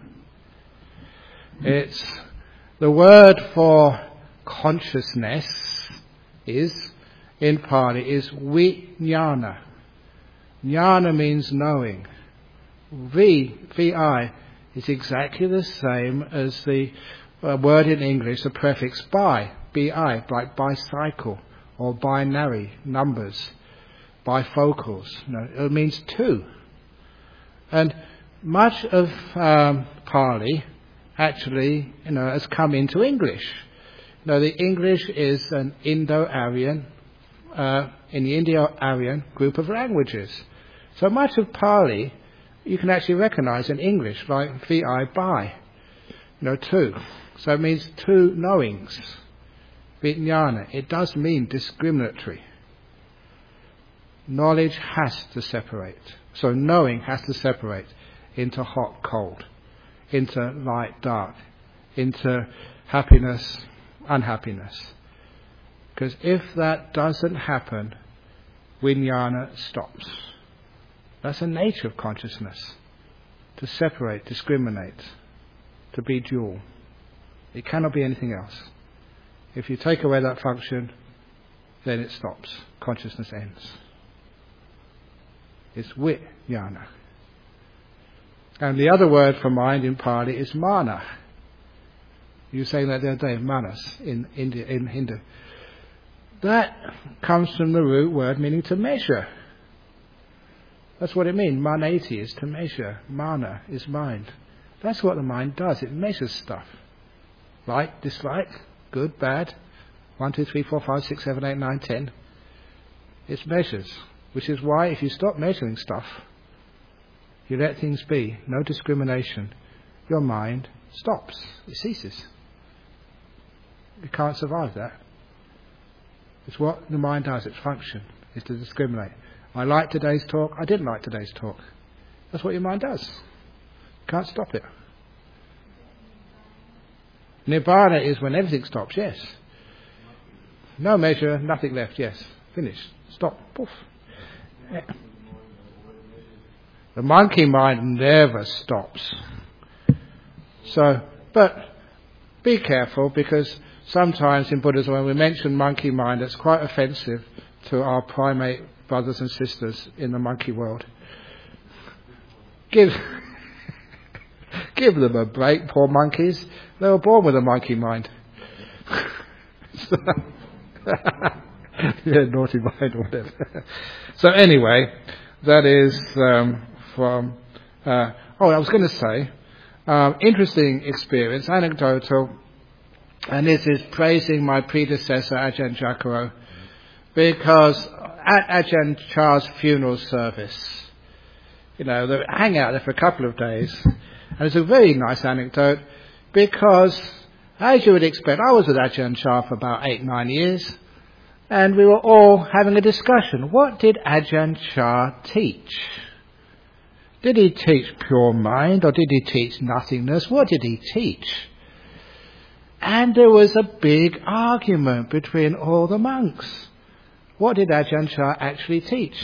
It's the word for consciousness is, in Pali, is vijnana. Jnana means knowing. V, V-I, is exactly the same as the uh, word in English, the prefix bi, B-I, like bicycle or binary numbers, bifocals. No, it means two. And much of um, Pali actually, you know, has come into English. You know, the English is an Indo-Aryan, uh, in the Indo-Aryan group of languages. So much of Pali you can actually recognize in English, like vi, by, you know, two. So it means two knowings. Vijnana. It does mean discriminatory. Knowledge has to separate. So knowing has to separate into hot, cold, into light, dark, into happiness, unhappiness. Because if that doesn't happen, vijnana stops. That's the nature of consciousness. To separate, discriminate, to be dual. It cannot be anything else. If you take away that function, then it stops. Consciousness ends. It's vijnana. And the other word for mind in Pali is mana. You were saying that the other day, manas, in India, in Hindu. That comes from the root word meaning to measure. That's what it means. Manati is to measure. Mana is mind. That's what the mind does. It measures stuff. Like, dislike, good, bad. One, two, three, four, five, six, seven, eight, nine, ten. It measures. Which is why if you stop measuring stuff, you let things be, no discrimination, your mind stops. It ceases. You can't survive that. It's what the mind does, its function, is to discriminate. I like today's talk, I didn't like today's talk. That's what your mind does. You can't stop it. Nibbana is when everything stops, yes. No measure, nothing left, yes. Finished. Stop. Poof. Yeah. The monkey mind never stops. So, but be careful, because sometimes in Buddhism when we mention monkey mind, it's quite offensive to our primate brothers and sisters in the monkey world. Give, give them a break, poor monkeys. They were born with a monkey mind. So, yeah, naughty mind or whatever. So anyway, that is um, from... Uh, oh, I was going to say, um, interesting experience, anecdotal, and this is praising my predecessor, Ajahn Jacaro, because at Ajahn Chah's funeral service, you know, they hang out there for a couple of days, and it's a very nice anecdote, because, as you would expect, I was with Ajahn Chah for about eight, nine years, and we were all having a discussion. What did Ajahn Chah teach? Did he teach pure mind, or did he teach nothingness? What did he teach? And there was a big argument between all the monks. What did Ajahn Chah actually teach?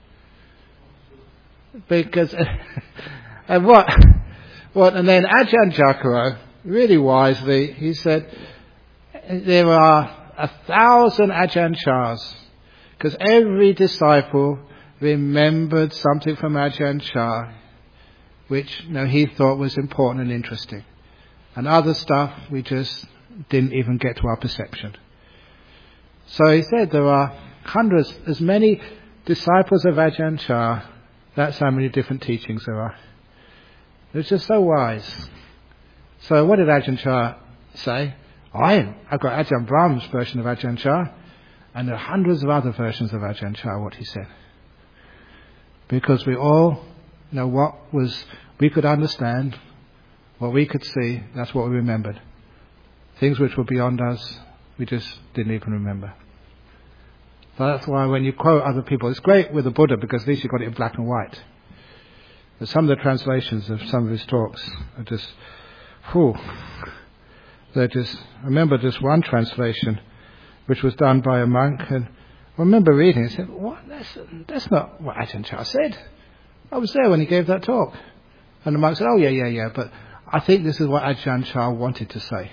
Because, and what, what, and then Ajahn Jacaro, really wisely, he said, there are a thousand Ajahn Chahs, because every disciple remembered something from Ajahn Chah, which, you know, he thought was important and interesting. And other stuff we just didn't even get to our perception. So he said there are hundreds, as many disciples of Ajahn Chah, that's how many different teachings there are. It's just so wise. So what did Ajahn Chah say? I, I've got Ajahn Brahm's version of Ajahn Chah, and there are hundreds of other versions of Ajahn Chah, what he said. Because we all know what was, we could understand, what we could see, that's what we remembered. Things which were beyond us, we just didn't even remember. So that's why when you quote other people, it's great with the Buddha because at least you've got it in black and white. But some of the translations of some of his talks are just, whew, they're just, I remember just one translation which was done by a monk, and I remember reading it and said, what? That's, that's not what Ajahn Chah said. I was there when he gave that talk. And the monk said, oh yeah, yeah, yeah, but I think this is what Ajahn Chah wanted to say.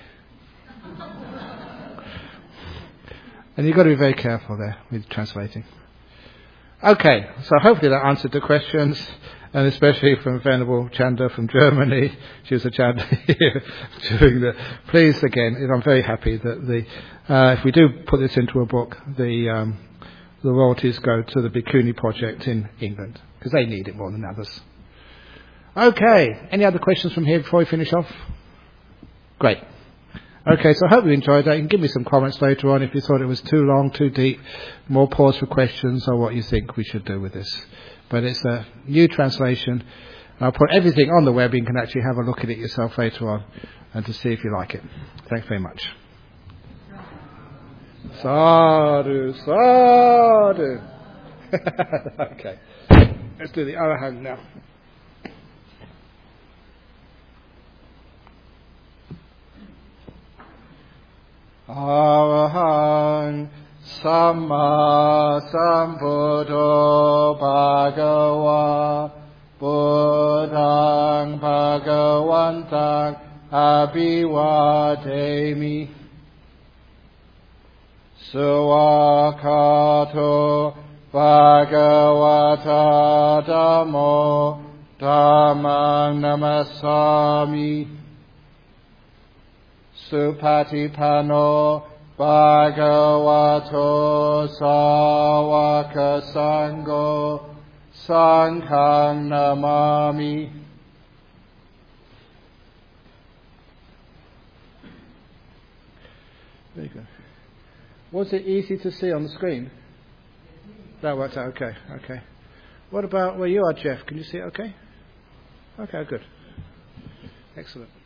And you've got to be very careful there with translating. Okay, so hopefully that answered the questions, and especially from Venerable Chanda from Germany. She was a Chanda here doing the. Please, again, I'm very happy that the uh, if we do put this into a book, the um, the royalties go to the Bhikkhuni project in England, because they need it more than others. Okay, any other questions from here before we finish off? Great. Okay, so I hope you enjoyed that. You can give me some comments later on if you thought it was too long, too deep, more pause for questions, or what you think we should do with this. But it's a new translation. I'll put everything on the web. You can actually have a look at it yourself later on and to see if you like it. Thanks very much. Sadhu, sadhu. Okay, let's do the Arahant now. Arahant Samma Sambuddho Bhagava Buddhaṃ Bhagavantaṃ Abhivademi Suvakato Bhagavata Dhammo Dhammam Namasami Supatipano Bhagavato Sāvaka Sangho Sanghang Namami. There you go. Was it easy to see on the screen? That worked out okay, okay. What about where you are, Jeff? Can you see it okay? Okay, good. Excellent.